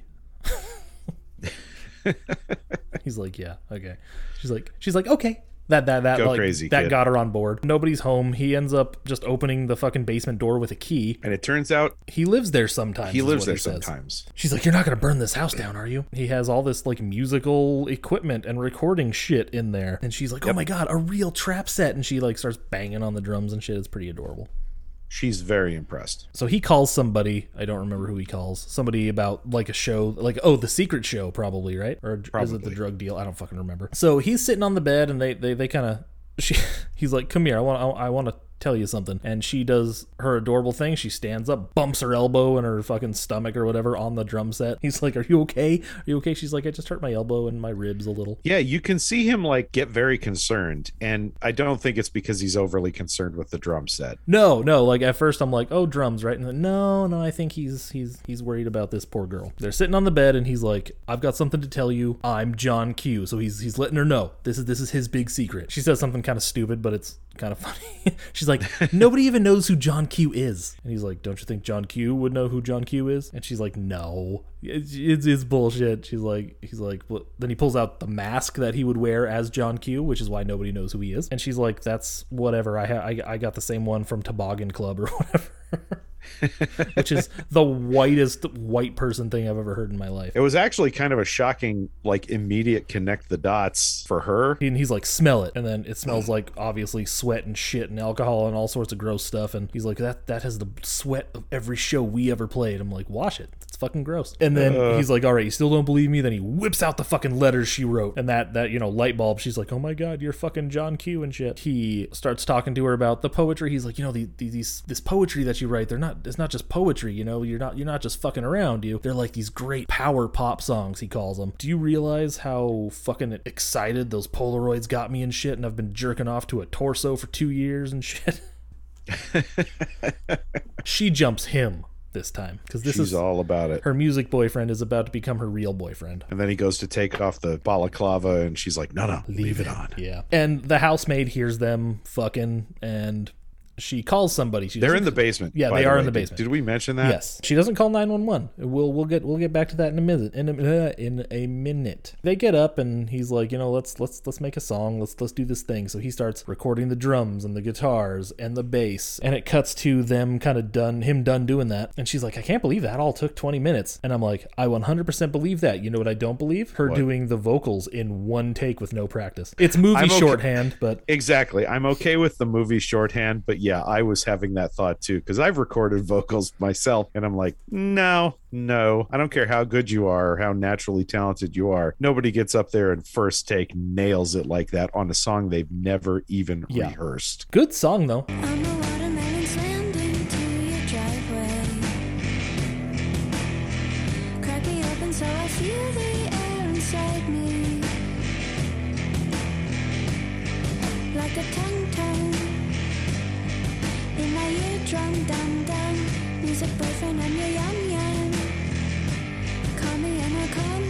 S2: He's like, yeah, okay. She's like, she's like, okay. That that that
S3: Go
S2: like
S3: crazy,
S2: that
S3: kid.
S2: got her on board. Nobody's home. He ends up just opening the fucking basement door with a key.
S3: And it turns out
S2: he lives there sometimes.
S3: He lives there
S2: he
S3: sometimes.
S2: She's like, you're not gonna burn this house down, are you? He has all this like musical equipment and recording shit in there. And she's like, oh
S3: yep.
S2: my god, a real trap set. And she like starts banging on the drums and shit. It's pretty adorable.
S3: She's very impressed.
S2: So he calls somebody, I don't remember who he calls, somebody about like a show, like, oh, the secret show probably, right? Or
S3: probably.
S2: Is it the drug deal? I don't fucking remember. So he's sitting on the bed, and they they, they kind of, she he's like, come here, I want I, I want to tell you something. And she does her adorable thing. She stands up, bumps her elbow and her fucking stomach or whatever on the drum set. He's like, are you okay? Are you okay? She's like, I just hurt my elbow and my ribs a little.
S3: Yeah, you can see him like get very concerned. And I don't think it's because he's overly concerned with the drum set.
S2: No, no. Like at first I'm like, oh, drums, right? And then, no, no, I think he's he's he's worried about this poor girl. They're sitting on the bed and he's like, I've got something to tell you. I'm John Q. So he's he's letting her know this is this is his big secret. She says something kind of stupid, but it's kind of funny. She's like, nobody even knows who John Q is. And he's like, don't you think John Q would know who John Q is? And she's like, no, it's, it's, it's bullshit. She's like, he's like, well, then he pulls out the mask that he would wear as John Q, which is why nobody knows who he is. And she's like, that's whatever. I, ha- I, I got the same one from Toboggan Club or whatever. Which is the whitest white person thing I've ever heard in my life.
S3: It was actually kind of a shocking, like, immediate connect the dots for her.
S2: And he's like, smell it. And then it smells like, obviously, sweat and shit and alcohol and all sorts of gross stuff. And he's like, that that has the sweat of every show we ever played. I'm like, wash it. It's fucking gross. And then uh, he's like, all right, you still don't believe me? Then he whips out the fucking letters she wrote. And that, that you know, light bulb, she's like, oh my God, you're fucking John Q and shit. He starts talking to her about the poetry. He's like, you know, the, the, these this poetry that you write, they're not, it's not just poetry, you know, you're not, you're not just fucking around, you. They're like these great power pop songs, he calls them. Do you realize how fucking excited those Polaroids got me and shit? And I've been jerking off to a torso for two years and shit. She jumps him this time because this
S3: She's
S2: is
S3: all about it.
S2: Her music boyfriend is about to become her real boyfriend.
S3: And then he goes to take off the balaclava and she's like, no, no, leave, leave it on.
S2: Yeah. And the housemaid hears them fucking and she calls somebody. She
S3: They're in the basement.
S2: Yeah, they
S3: the
S2: are
S3: way.
S2: in the basement.
S3: Did we mention that?
S2: Yes. She doesn't call nine one one. We'll we'll get we'll get back to that in a minute. In a, uh, in a minute. They get up and he's like, you know, let's let's let's make a song. Let's let's do this thing. So he starts recording the drums and the guitars and the bass. And it cuts to them kind of done him done doing that. And she's like, I can't believe that all took twenty minutes. And I'm like, I one hundred percent believe that. You know what I don't believe? Her
S3: what?
S2: doing the vocals in one take with no practice. It's movie
S3: okay.
S2: shorthand, but
S3: exactly. I'm okay with the movie shorthand, but yeah, I was having that thought too because I've recorded vocals myself and I'm like, no, no, I don't care how good you are or how naturally talented you are. Nobody gets up there and first take nails it like that on a song they've never even yeah. rehearsed.
S2: Good song though.
S10: I'm a watermelon slanting to your driveway. Crack me open so I feel the air inside me. Like a tongue-tongue in my eardrum, dum dum. Music boyfriend, I'm your yum yum. Call me and I'll come.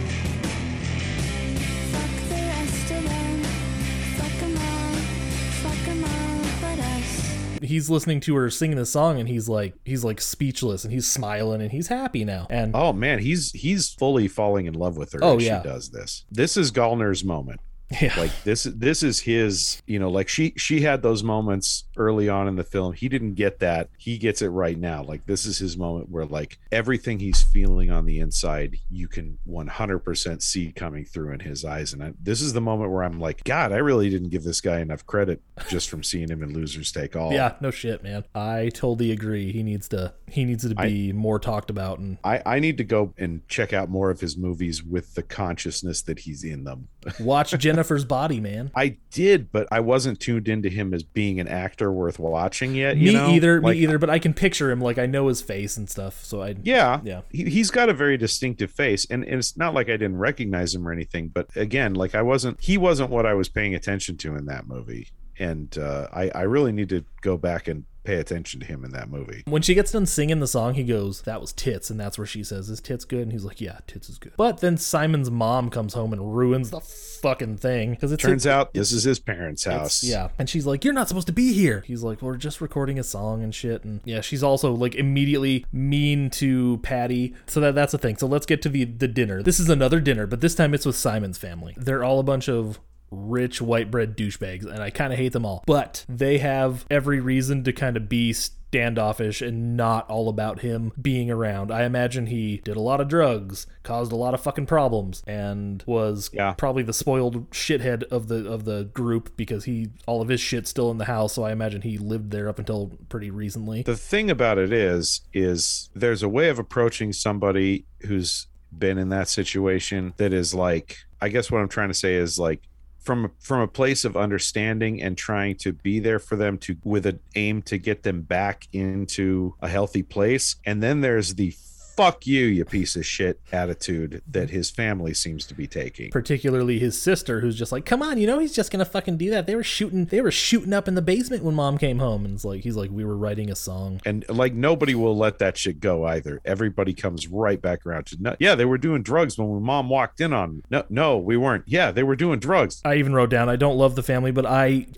S10: Fuck the rest of them. Fuck 'em all. Fuck 'em all but us.
S2: He's listening to her singing the song and he's like he's like speechless and he's smiling and he's happy now. And
S3: oh man, he's he's fully falling in love with her
S2: oh,
S3: as
S2: yeah.
S3: she does this. This is Gallner's moment.
S2: Yeah.
S3: Like this this is his, you know, like she she had those moments early on in the film. He didn't get that. He gets it right now. Like this is his moment where like everything he's feeling on the inside, you can one hundred percent see coming through in his eyes. And I, this is the moment where I'm like, God, I really didn't give this guy enough credit just from seeing him in Losers Take All.
S2: Yeah, no shit, man. I totally agree. He needs to he needs to be I, more talked about. And
S3: I, I need to go and check out more of his movies with the consciousness that he's in them.
S2: Watch Jennifer's Body, man.
S3: I did, but I wasn't tuned into him as being an actor worth watching yet.
S2: Me
S3: you know?
S2: either,
S3: like,
S2: me either. But I can picture him. Like I know his face and stuff. So I
S3: yeah,
S2: yeah.
S3: He, he's got a very distinctive face, and, and it's not like I didn't recognize him or anything. But again, like I wasn't. He wasn't what I was paying attention to in that movie, and uh, I I really need to go back and pay attention to him in that movie.
S2: When she gets done singing the song, he goes, that was tits. And that's where she says, is tits good? And he's like, yeah, tits is good. But then Simon's mom comes home and ruins the fucking thing. Because it
S3: turns out this is his parents' house.
S2: Yeah. And she's like, you're not supposed to be here. He's like, we're just recording a song and shit. And yeah, she's also like immediately mean to Patty. So that that's the thing. So let's get to the, the dinner. This is another dinner, but this time it's with Simon's family. They're all a bunch of rich white bread douchebags, and I kind of hate them all, but they have every reason to kind of be standoffish and not all about him being around. I imagine he did a lot of drugs, caused a lot of fucking problems, and was
S3: yeah.
S2: probably the spoiled shithead of the of the group because he all of his shit's still in the house, so I imagine he lived there up until pretty recently.
S3: The thing about it is is there's a way of approaching somebody who's been in that situation that is like, I guess what I'm trying to say is like from from a place of understanding and trying to be there for them to with an aim to get them back into a healthy place. And then there's the fuck you, you piece of shit attitude that his family seems to be taking.
S2: Particularly his sister, who's just like, come on, you know he's just gonna fucking do that. They were shooting they were shooting up in the basement when mom came home. And it's like he's like, we were writing a song.
S3: And like nobody will let that shit go either. Everybody comes right back around to no, yeah, they were doing drugs when mom walked in on them. No, no, we weren't. Yeah, they were doing drugs.
S2: I even wrote down, I don't love the family, but I I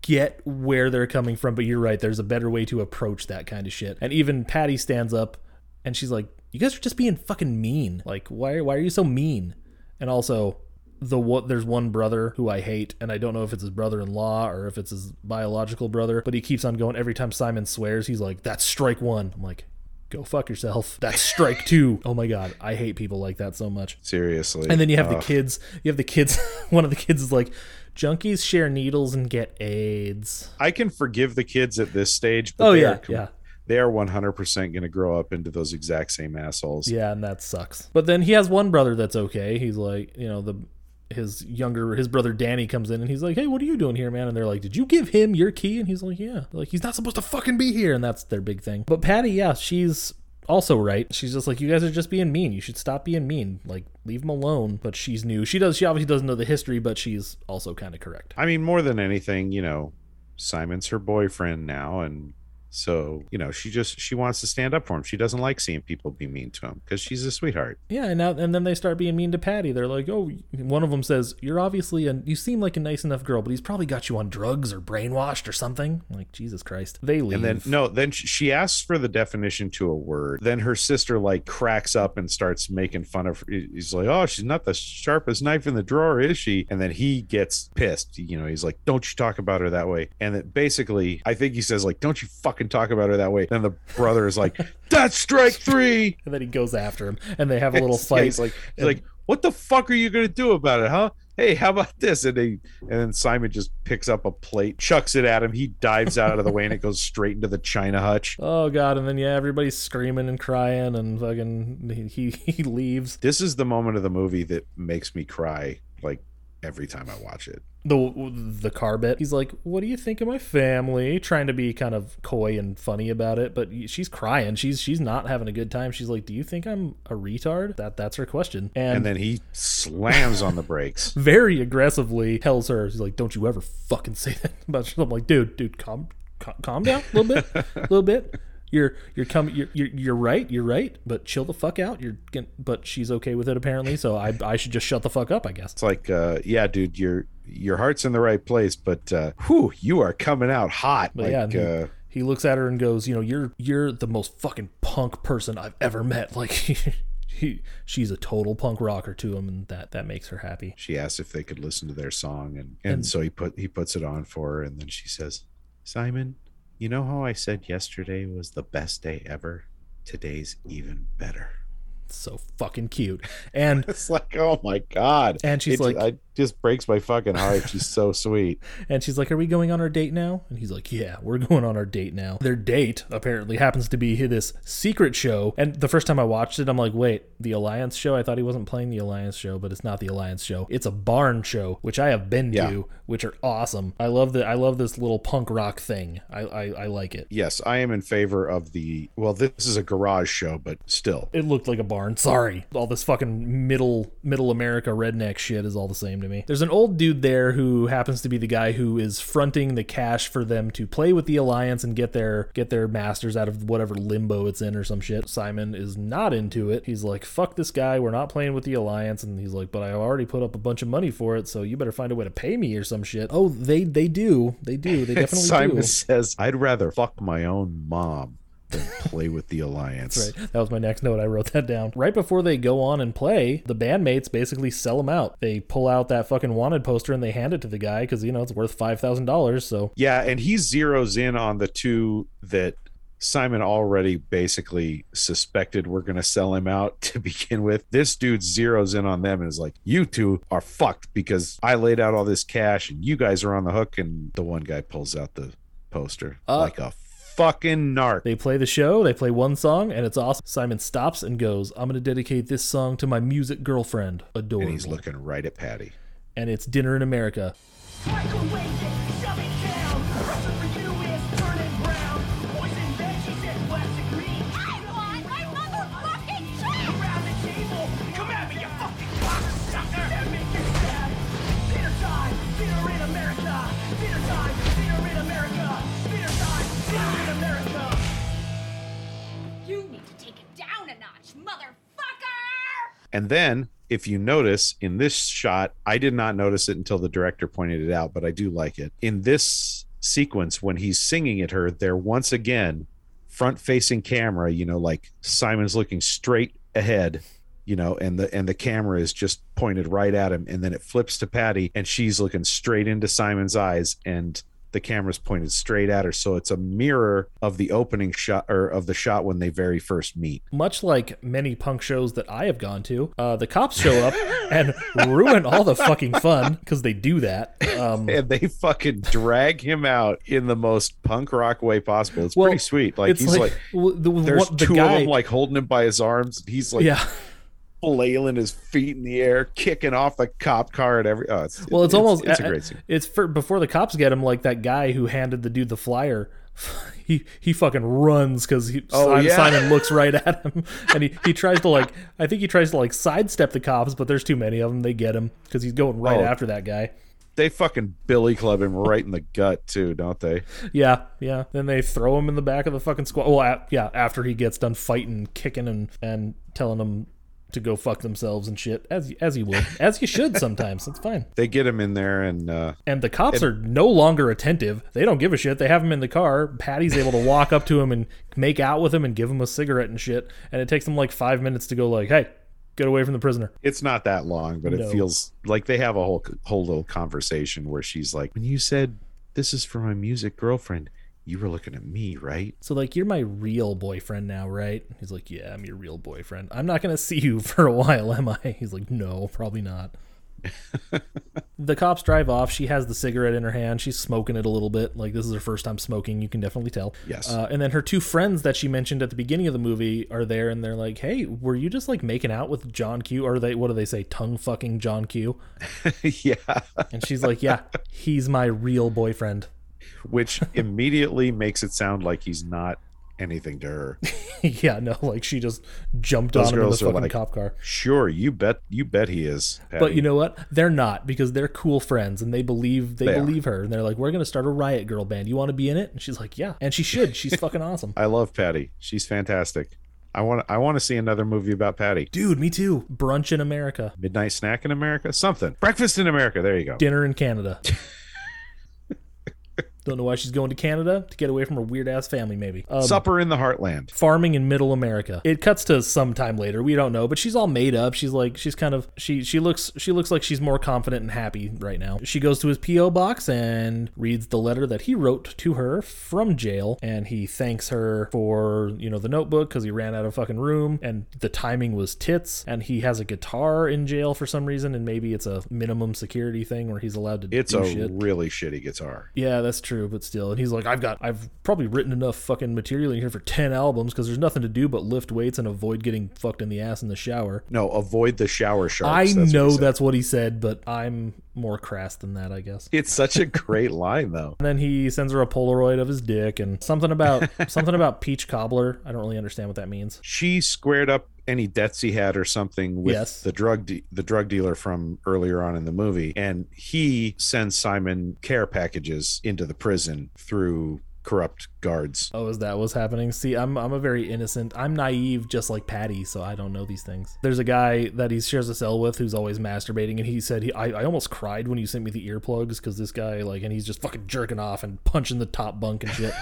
S2: get where they're coming from, but you're right. There's a better way to approach that kind of shit. And even Patty stands up and she's like, you guys are just being fucking mean. Like, why, why are you so mean? And also, the what there's one brother who I hate, and I don't know if it's his brother-in-law or if it's his biological brother, but he keeps on going. Every time Simon swears, he's like, that's strike one. I'm like, go fuck yourself. That's strike two. Oh my God. I hate people like that so much.
S3: Seriously.
S2: And then you have
S3: Ugh.
S2: the kids. You have the kids. One of the kids is like, junkies share needles and get AIDS.
S3: I can forgive the kids at this stage. But
S2: Oh,
S3: they
S2: yeah.
S3: are com-
S2: Yeah.
S3: They are one hundred percent going to grow up into those exact same assholes.
S2: Yeah. And that sucks. But then he has one brother that's okay. He's like, you know, the his younger, his brother Danny comes in and he's like, hey, what are you doing here, man? And they're like, did you give him your key? And he's like, yeah. They're like, he's not supposed to fucking be here. And that's their big thing. But Patty, yeah, she's also right. She's just like, you guys are just being mean. You should stop being mean. Like, leave him alone. But she's new. She does. She obviously doesn't know the history, but she's also kind of correct.
S3: I mean, more than anything, you know, Simon's her boyfriend now, and so, you know, she just she wants to stand up for him. She doesn't like seeing people be mean to him because she's a sweetheart.
S2: Yeah, and now and then they start being mean to Patty. They're like, oh, one of them says, you're obviously a, you seem like a nice enough girl, but he's probably got you on drugs or brainwashed or something. I'm like, Jesus Christ. They leave.
S3: And then no, then sh- she asks for the definition to a word. Then her sister like cracks up and starts making fun of her. He's like, oh, she's not the sharpest knife in the drawer, is she? And then he gets pissed. You know, he's like, don't you talk about her that way. And then basically, I think he says like, don't you fucking talk about her that way. Then the brother is like, that's strike three.
S2: And then he goes after him and they have a little fight.
S3: Yeah, he's like, he's like, what the fuck are you gonna do about it, huh? Hey, how about this? And they and then Simon just picks up a plate, chucks it at him. He dives out of the way and it goes straight into the china hutch.
S2: Oh God! And then yeah, everybody's screaming and crying and fucking he he leaves.
S3: This is the moment of the movie that makes me cry like every time I watch it.
S2: The the car bit. He's like, what do you think of my family? Trying to be kind of coy and funny about it, but she's crying. She's she's not having a good time. She's like, do you think I'm a retard? That that's her question. And,
S3: and then he slams on the brakes.
S2: Very aggressively tells her, he's like, don't you ever fucking say that about yourself. I'm like, dude, dude, calm calm, calm down a little bit. A little bit. You're you're coming you're, you're you're right you're right but chill the fuck out. You're getting, but she's okay with it apparently, so I I should just shut the fuck up, I guess.
S3: It's like uh yeah dude, your your heart's in the right place, but uh whew, you are coming out hot.
S2: But
S3: like
S2: yeah, he,
S3: uh
S2: he looks at her and goes, you know, you're you're the most fucking punk person I've ever met. Like he, she's a total punk rocker to him, and that that makes her happy.
S3: She asks if they could listen to their song, and and,
S2: And-
S3: so he put he puts it on for her, and then she says, Simon, you know how I said yesterday was the best day ever? Today's even better.
S2: So fucking cute. And
S3: it's like, oh my God.
S2: And she's
S3: it,
S2: like,
S3: I just breaks my fucking heart. She's so sweet.
S2: And she's like, are we going on our date now? And he's like, yeah, we're going on our date now. Their date apparently happens to be this secret show. And the first time I watched it, I'm like, wait, the Alliance show? I thought he wasn't playing the Alliance show, but it's not the Alliance show. It's a barn show, which I have been
S3: Yeah.
S2: to, which are awesome. I love that. I love this little punk rock thing. I, I, I like it.
S3: Yes, I am in favor of the, well, this is a garage show, but still.
S2: It looked like a barn. Sorry. All this fucking middle middle America redneck shit is all the same to me. There's an old dude there who happens to be the guy who is fronting the cash for them to play with the Alliance and get their get their masters out of whatever limbo it's in or some shit. Simon is not into it. He's like, fuck this guy. We're not playing with the Alliance. And he's like, but I already put up a bunch of money for it, so you better find a way to pay me or some shit. Oh, they they do. They do. They definitely
S3: Simon
S2: do.
S3: says, I'd rather fuck my own mom than play with the Alliance.
S2: That's right. That was my next note. I wrote that down. Right before they go on and play, the bandmates basically sell them out. They pull out that fucking wanted poster and they hand it to the guy because, you know, it's worth five thousand dollars. So
S3: Yeah, and he zeroes in on the two that Simon already basically suspected were going to sell him out to begin with. This dude zeroes in on them and is like, you two are fucked because I laid out all this cash and you guys are on the hook. And the one guy pulls out the poster
S2: Uh,
S3: like a fucking narc.
S2: They play the show, they play one song, and it's awesome. Simon stops and goes, I'm going to dedicate this song to my music girlfriend. Adorable.
S3: And he's looking right at Patty.
S2: And it's Dinner in America.
S10: You need to take it down a notch, motherfucker!
S3: And then, if you notice in this shot, I did not notice it until the director pointed it out, but I do like it. In this sequence when he's singing at her, they're once again front facing camera, you know, like Simon's looking straight ahead, you know, and the and the camera is just pointed right at him, and then it flips to Patty and she's looking straight into Simon's eyes and the camera's pointed straight at her, so it's a mirror of the opening shot or of the shot when they very first meet.
S2: Much like many punk shows that I have gone to, uh, the cops show up and ruin all the fucking fun because they do that. Um,
S3: and they fucking drag him out in the most punk rock way possible. It's
S2: well,
S3: pretty sweet. Like
S2: it's
S3: he's like,
S2: like, well, the,
S3: there's
S2: what, the
S3: two
S2: guy,
S3: of them like holding him by his arms. He's like,
S2: yeah.
S3: flailing his feet in the air, kicking off the cop car and every. Oh, it's,
S2: well, it's,
S3: it's
S2: almost
S3: it's a great scene.
S2: It's for before the cops get him. Like that guy who handed the dude the flyer. He he fucking runs because he
S3: oh,
S2: Simon,
S3: yeah.
S2: Simon looks right at him, and he, he tries to like I think he tries to like sidestep the cops, but there's too many of them. They get him because he's going right
S3: Oh.
S2: after that guy.
S3: They fucking billy club him right in the gut too, don't they?
S2: Yeah, yeah. Then they throw him in the back of the fucking squad. Well, a- yeah, after he gets done fighting, kicking, and and telling them to go fuck themselves and shit, as as you would, as you should sometimes. It's fine.
S3: They get him in there, and uh,
S2: And the cops
S3: and-
S2: are no longer attentive. They don't give a shit. They have him in the car. Patty's able to walk up to him and make out with him and give him a cigarette and shit. And it takes them like five minutes to go like, hey, get away from the prisoner.
S3: it's not that long, but
S2: No.
S3: it feels like they have a whole whole little conversation where she's like, "When you said this is for my music girlfriend, you were looking at me, right?"
S2: So like, you're my real boyfriend now, right? He's like, yeah, I'm your real boyfriend. I'm not going to see you for a while, am I? He's like, no, probably not. The cops drive off. She has the cigarette in her hand. She's smoking it a little bit. Like, this is her first time smoking. You can definitely tell.
S3: Yes.
S2: Uh, and then her two friends that she mentioned at the beginning of the movie are there, and they're like, hey, were you just like making out with John Q? Or are they, what do they say? Tongue fucking John Q?
S3: Yeah.
S2: And she's like, yeah, he's my real boyfriend.
S3: Which immediately makes it sound like he's not anything to her.
S2: Yeah, no, like she just jumped
S3: Those
S2: on him in the
S3: girls are
S2: fucking
S3: like,
S2: cop car.
S3: Sure, you bet, you bet he is.
S2: But
S3: Patty.
S2: you know what? They're not, because they're cool friends and they believe they,
S3: They are.
S2: believe her, and they're like, we're gonna start a Riot Girl band. You want to be in it? And she's like, yeah, and she should. She's fucking awesome.
S3: I love Patty. She's fantastic. I want, I want to see another movie about Patty.
S2: Dude, me too. Brunch in America,
S3: Midnight Snack in America, something. Breakfast in America. There you go.
S2: dinner in Canada. Don't know why she's going to Canada, to get away from her weird ass family, maybe. Um,
S3: Supper in the Heartland.
S2: farming in middle America. It cuts to some time later. We don't know, but she's all made up. She's like, she's kind of, she she looks she looks like she's more confident and happy right now. She goes to his P O box and reads the letter that he wrote to her from jail, and he thanks her for, you know, the notebook because he ran out of fucking room, and the timing was tits, and he has a guitar in jail for some reason, and maybe it's a minimum security thing where he's allowed to
S3: It's
S2: do
S3: a
S2: shit.
S3: really shitty guitar.
S2: Yeah, that's true, but still. And he's like, I've got, I've probably written enough fucking material in here for ten albums because there's nothing to do but lift weights and avoid getting fucked in the ass in the shower.
S3: No, avoid the shower sharks.
S2: I
S3: That's what
S2: know
S3: he said.
S2: that's what he said, but I'm more crass than that, I guess.
S3: It's such a great line, though.
S2: And then he sends her a Polaroid of his dick and something about something about peach cobbler. I don't really understand what that means.
S3: She squared up any debts he had or something with
S2: Yes.
S3: the drug de- the drug dealer from earlier on in the movie, and he sends Simon care packages into the prison through corrupt guards.
S2: Oh, is that what's happening? See, I'm I'm a very innocent. I'm naive, just like Patty, so I don't know these things. There's a guy that he shares a cell with who's always masturbating, and he said, he, I, I almost cried when you sent me the earplugs because this guy, like, and he's just fucking jerking off and punching the top bunk and shit.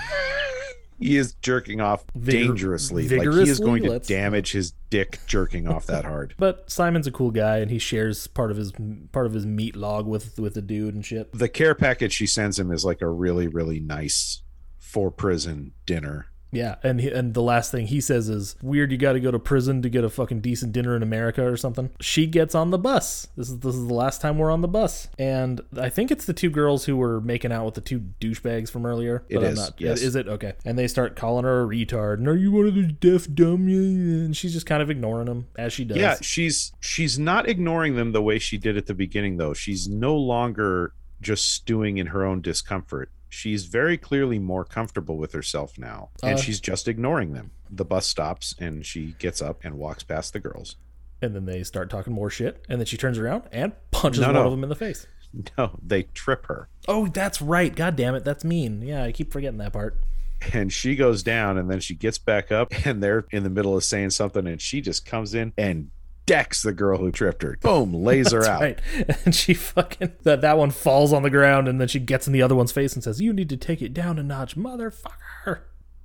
S3: He is jerking off
S2: Vigor-
S3: dangerously. Like he is
S2: vigorously?
S3: going to
S2: Let's-
S3: damage his dick jerking off that hard.
S2: But Simon's a cool guy, and he shares part of his part of his meat log with with the dude and shit.
S3: The care package she sends him is like a really, really nice for prison dinner.
S2: Yeah, and he, and the last thing he says is, weird, you got to go to prison to get a fucking decent dinner in America or something. She gets on the bus. This is this is the last time we're on the bus. And I think it's the two girls who were making out with the two douchebags from earlier.
S3: It
S2: but I'm
S3: is,
S2: not,
S3: yes.
S2: Is it? Okay. And they start calling her a retard. And are you one of those deaf dumb? And she's just kind of ignoring them, as she does.
S3: Yeah, she's she's not ignoring them the way she did at the beginning, though. She's no longer just stewing in her own discomfort. She's very clearly more comfortable with herself now, and
S2: Uh,
S3: she's just ignoring them. The bus stops, and she gets up and walks past the girls.
S2: And then they start talking more shit. And then she turns around and punches
S3: No,
S2: one
S3: no.
S2: of them in the face.
S3: No, they trip her,
S2: Oh, that's right. God damn it. That's mean. Yeah, I keep forgetting that part.
S3: and she goes down, and then she gets back up, and they're in the middle of saying something, and she just comes in and decks the girl who tripped her. Boom, lays her
S2: That's
S3: out.
S2: right. And she fucking that that one falls on the ground, and then she gets in the other one's face and says, "You need to take it down a notch, motherfucker."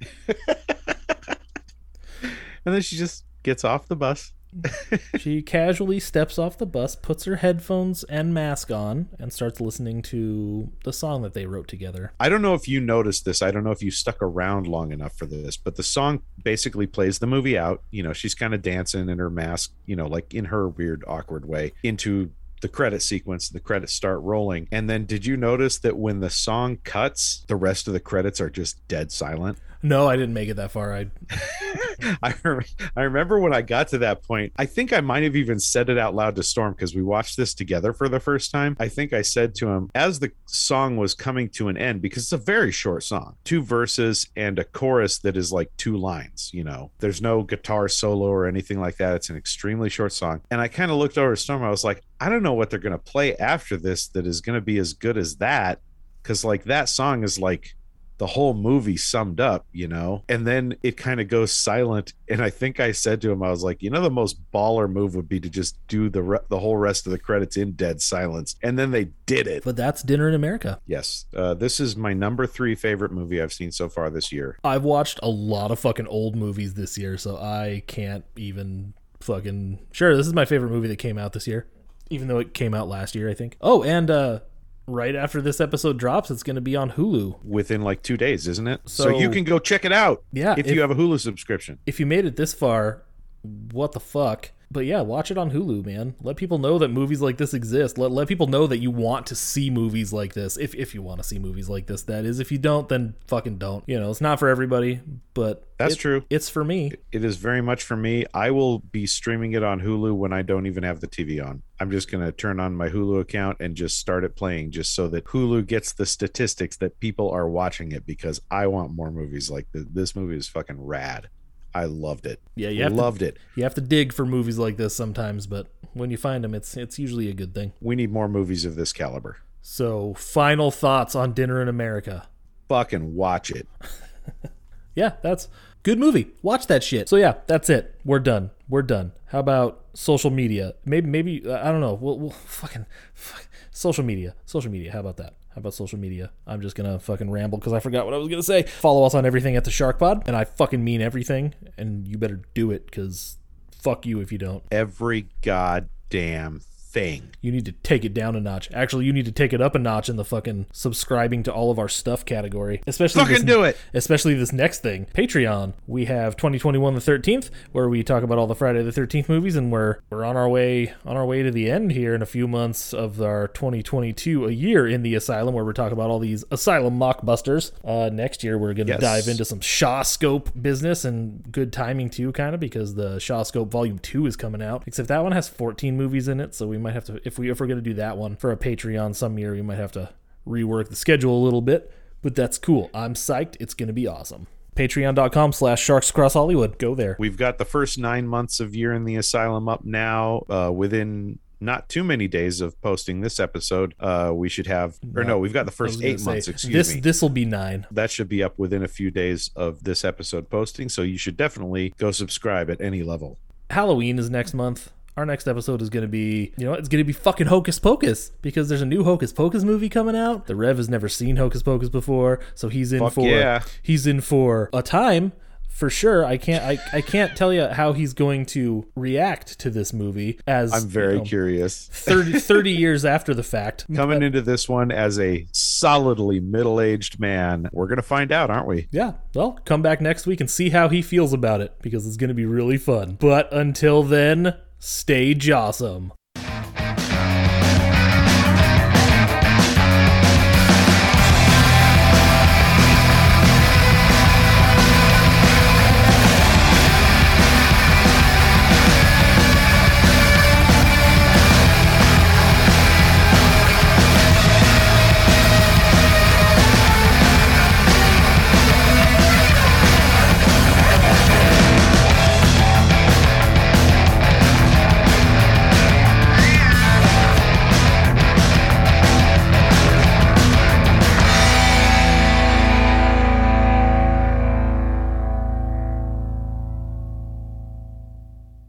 S3: And then she just gets off the bus.
S2: She casually steps off the bus, puts her headphones and mask on, and starts listening to the song that they wrote together.
S3: I don't know if you noticed this. I don't know if you stuck around long enough for this, but the song basically plays the movie out. You know, she's kind of dancing in her mask, you know, like in her weird, awkward way into the credit sequence. The credits start rolling. And then did you notice that when the song cuts, the rest of the credits are just dead silent?
S2: No, I didn't make it that far. I
S3: I, rem- I remember when I got to that point, I think I might have even said it out loud to Storm because we watched this together for the first time. I think I said to him, as the song was coming to an end, because it's a very short song, two verses and a chorus that is like two lines, you know, there's no guitar solo or anything like that. It's an extremely short song. And I kind of looked over at Storm. I was like, I don't know what they're going to play after this that is going to be as good as that. Because like that song is like the whole movie summed up, you know, and then it kind of goes silent. And I think I said to him, I was like, you know, the most baller move would be to just do the re- the whole rest of the credits in dead silence. And then they did it.
S2: But that's Dinner in America.
S3: Yes. Uh, this is my number three favorite movie I've seen so far this year.
S2: I've watched a lot of fucking old movies this year, so I can't even fucking... Sure, this is my favorite movie that came out this year, even though it came out last year, I think. Oh, and uh right after this episode drops, it's going to be on Hulu
S3: within like two days, isn't it? So,
S2: So-
S3: you can go check it out.
S2: Yeah,
S3: if,
S2: if-
S3: you have a Hulu subscription.
S2: if you made it this far, what the fuck? But yeah, watch it on Hulu, man. Let people know that movies like this exist. Let let people know that you want to see movies like this. If if you want to see movies like this, that is. If you don't, then fucking don't. You know, it's not for everybody, but
S3: That's
S2: it-
S3: true.
S2: It's for me.
S3: It is very much for me. I will be streaming it on Hulu when I don't even have the T V on. I'm just going to turn on my Hulu account and just start it playing just so that Hulu gets the statistics that people are watching it, because I want more movies like this. This movie is fucking rad. I loved it.
S2: Yeah, you have
S3: loved
S2: to,
S3: it.
S2: You have to dig for movies like this sometimes, but when you find them, it's it's usually a good thing.
S3: We need more movies of this caliber.
S2: So, final thoughts on Dinner in America.
S3: Fucking watch it.
S2: Yeah, that's good movie. Watch that shit. So yeah, that's it. We're done. We're done. How about social media? Maybe maybe uh, I don't know. We'll, we'll fucking fuck. social media. Social media. How about that? How about social media? I'm just gonna fucking ramble because I forgot what I was gonna say. Follow us on everything at the Shark Pod, and I fucking mean everything. And you better do it, because fuck you if you don't.
S3: Every goddamn thing.
S2: You need to take it down a notch. Actually, you need to take it up a notch in the fucking subscribing to all of our stuff category. Especially
S3: Fucking
S2: this,
S3: do it.
S2: Especially this next thing, Patreon. We have twenty twenty-one the thirteenth, where we talk about all the Friday the thirteenth movies, and we're we're on our way on our way to the end here in a few months of our twenty twenty-two, a year in the asylum, where we're talking about all these asylum mockbusters. Uh, next year we're gonna
S3: Yes.
S2: dive into some Shaw Scope business, and good timing too, kind of, because the Shaw Scope Volume Two is coming out. Except that one has fourteen movies in it, so we might have to, if we if we're gonna do that one for a Patreon some year, we might have to rework the schedule a little bit. But that's cool. I'm psyched. It's gonna be awesome. Patreon.com slash Sharks Across Hollywood. Go there.
S3: We've got the first nine months of Year in the Asylum up now. Uh, within not too many days of posting this episode, uh, we should have, or no, we've got the
S2: I was
S3: first
S2: gonna
S3: eight
S2: say,
S3: months, excuse
S2: this,
S3: me.
S2: This will be nine.
S3: That should be up within a few days of this episode posting, so you should definitely go subscribe at any level.
S2: Halloween is next month. Our next episode is going to be, you know, it's going to be fucking Hocus Pocus, because there's a new Hocus Pocus movie coming out. The Rev has never seen Hocus Pocus before, so he's in
S3: Fuck
S2: for
S3: yeah.
S2: he's in for a time for sure. I can't I, I can't tell you how he's going to react to this movie, as
S3: I'm very
S2: you know,
S3: curious.
S2: thirty, thirty years after the fact.
S3: Coming into this one as a solidly middle-aged man, we're going to find out, aren't we?
S2: Yeah, well, come back next week and see how he feels about it, because it's going to be really fun. But until then, stay jawsome.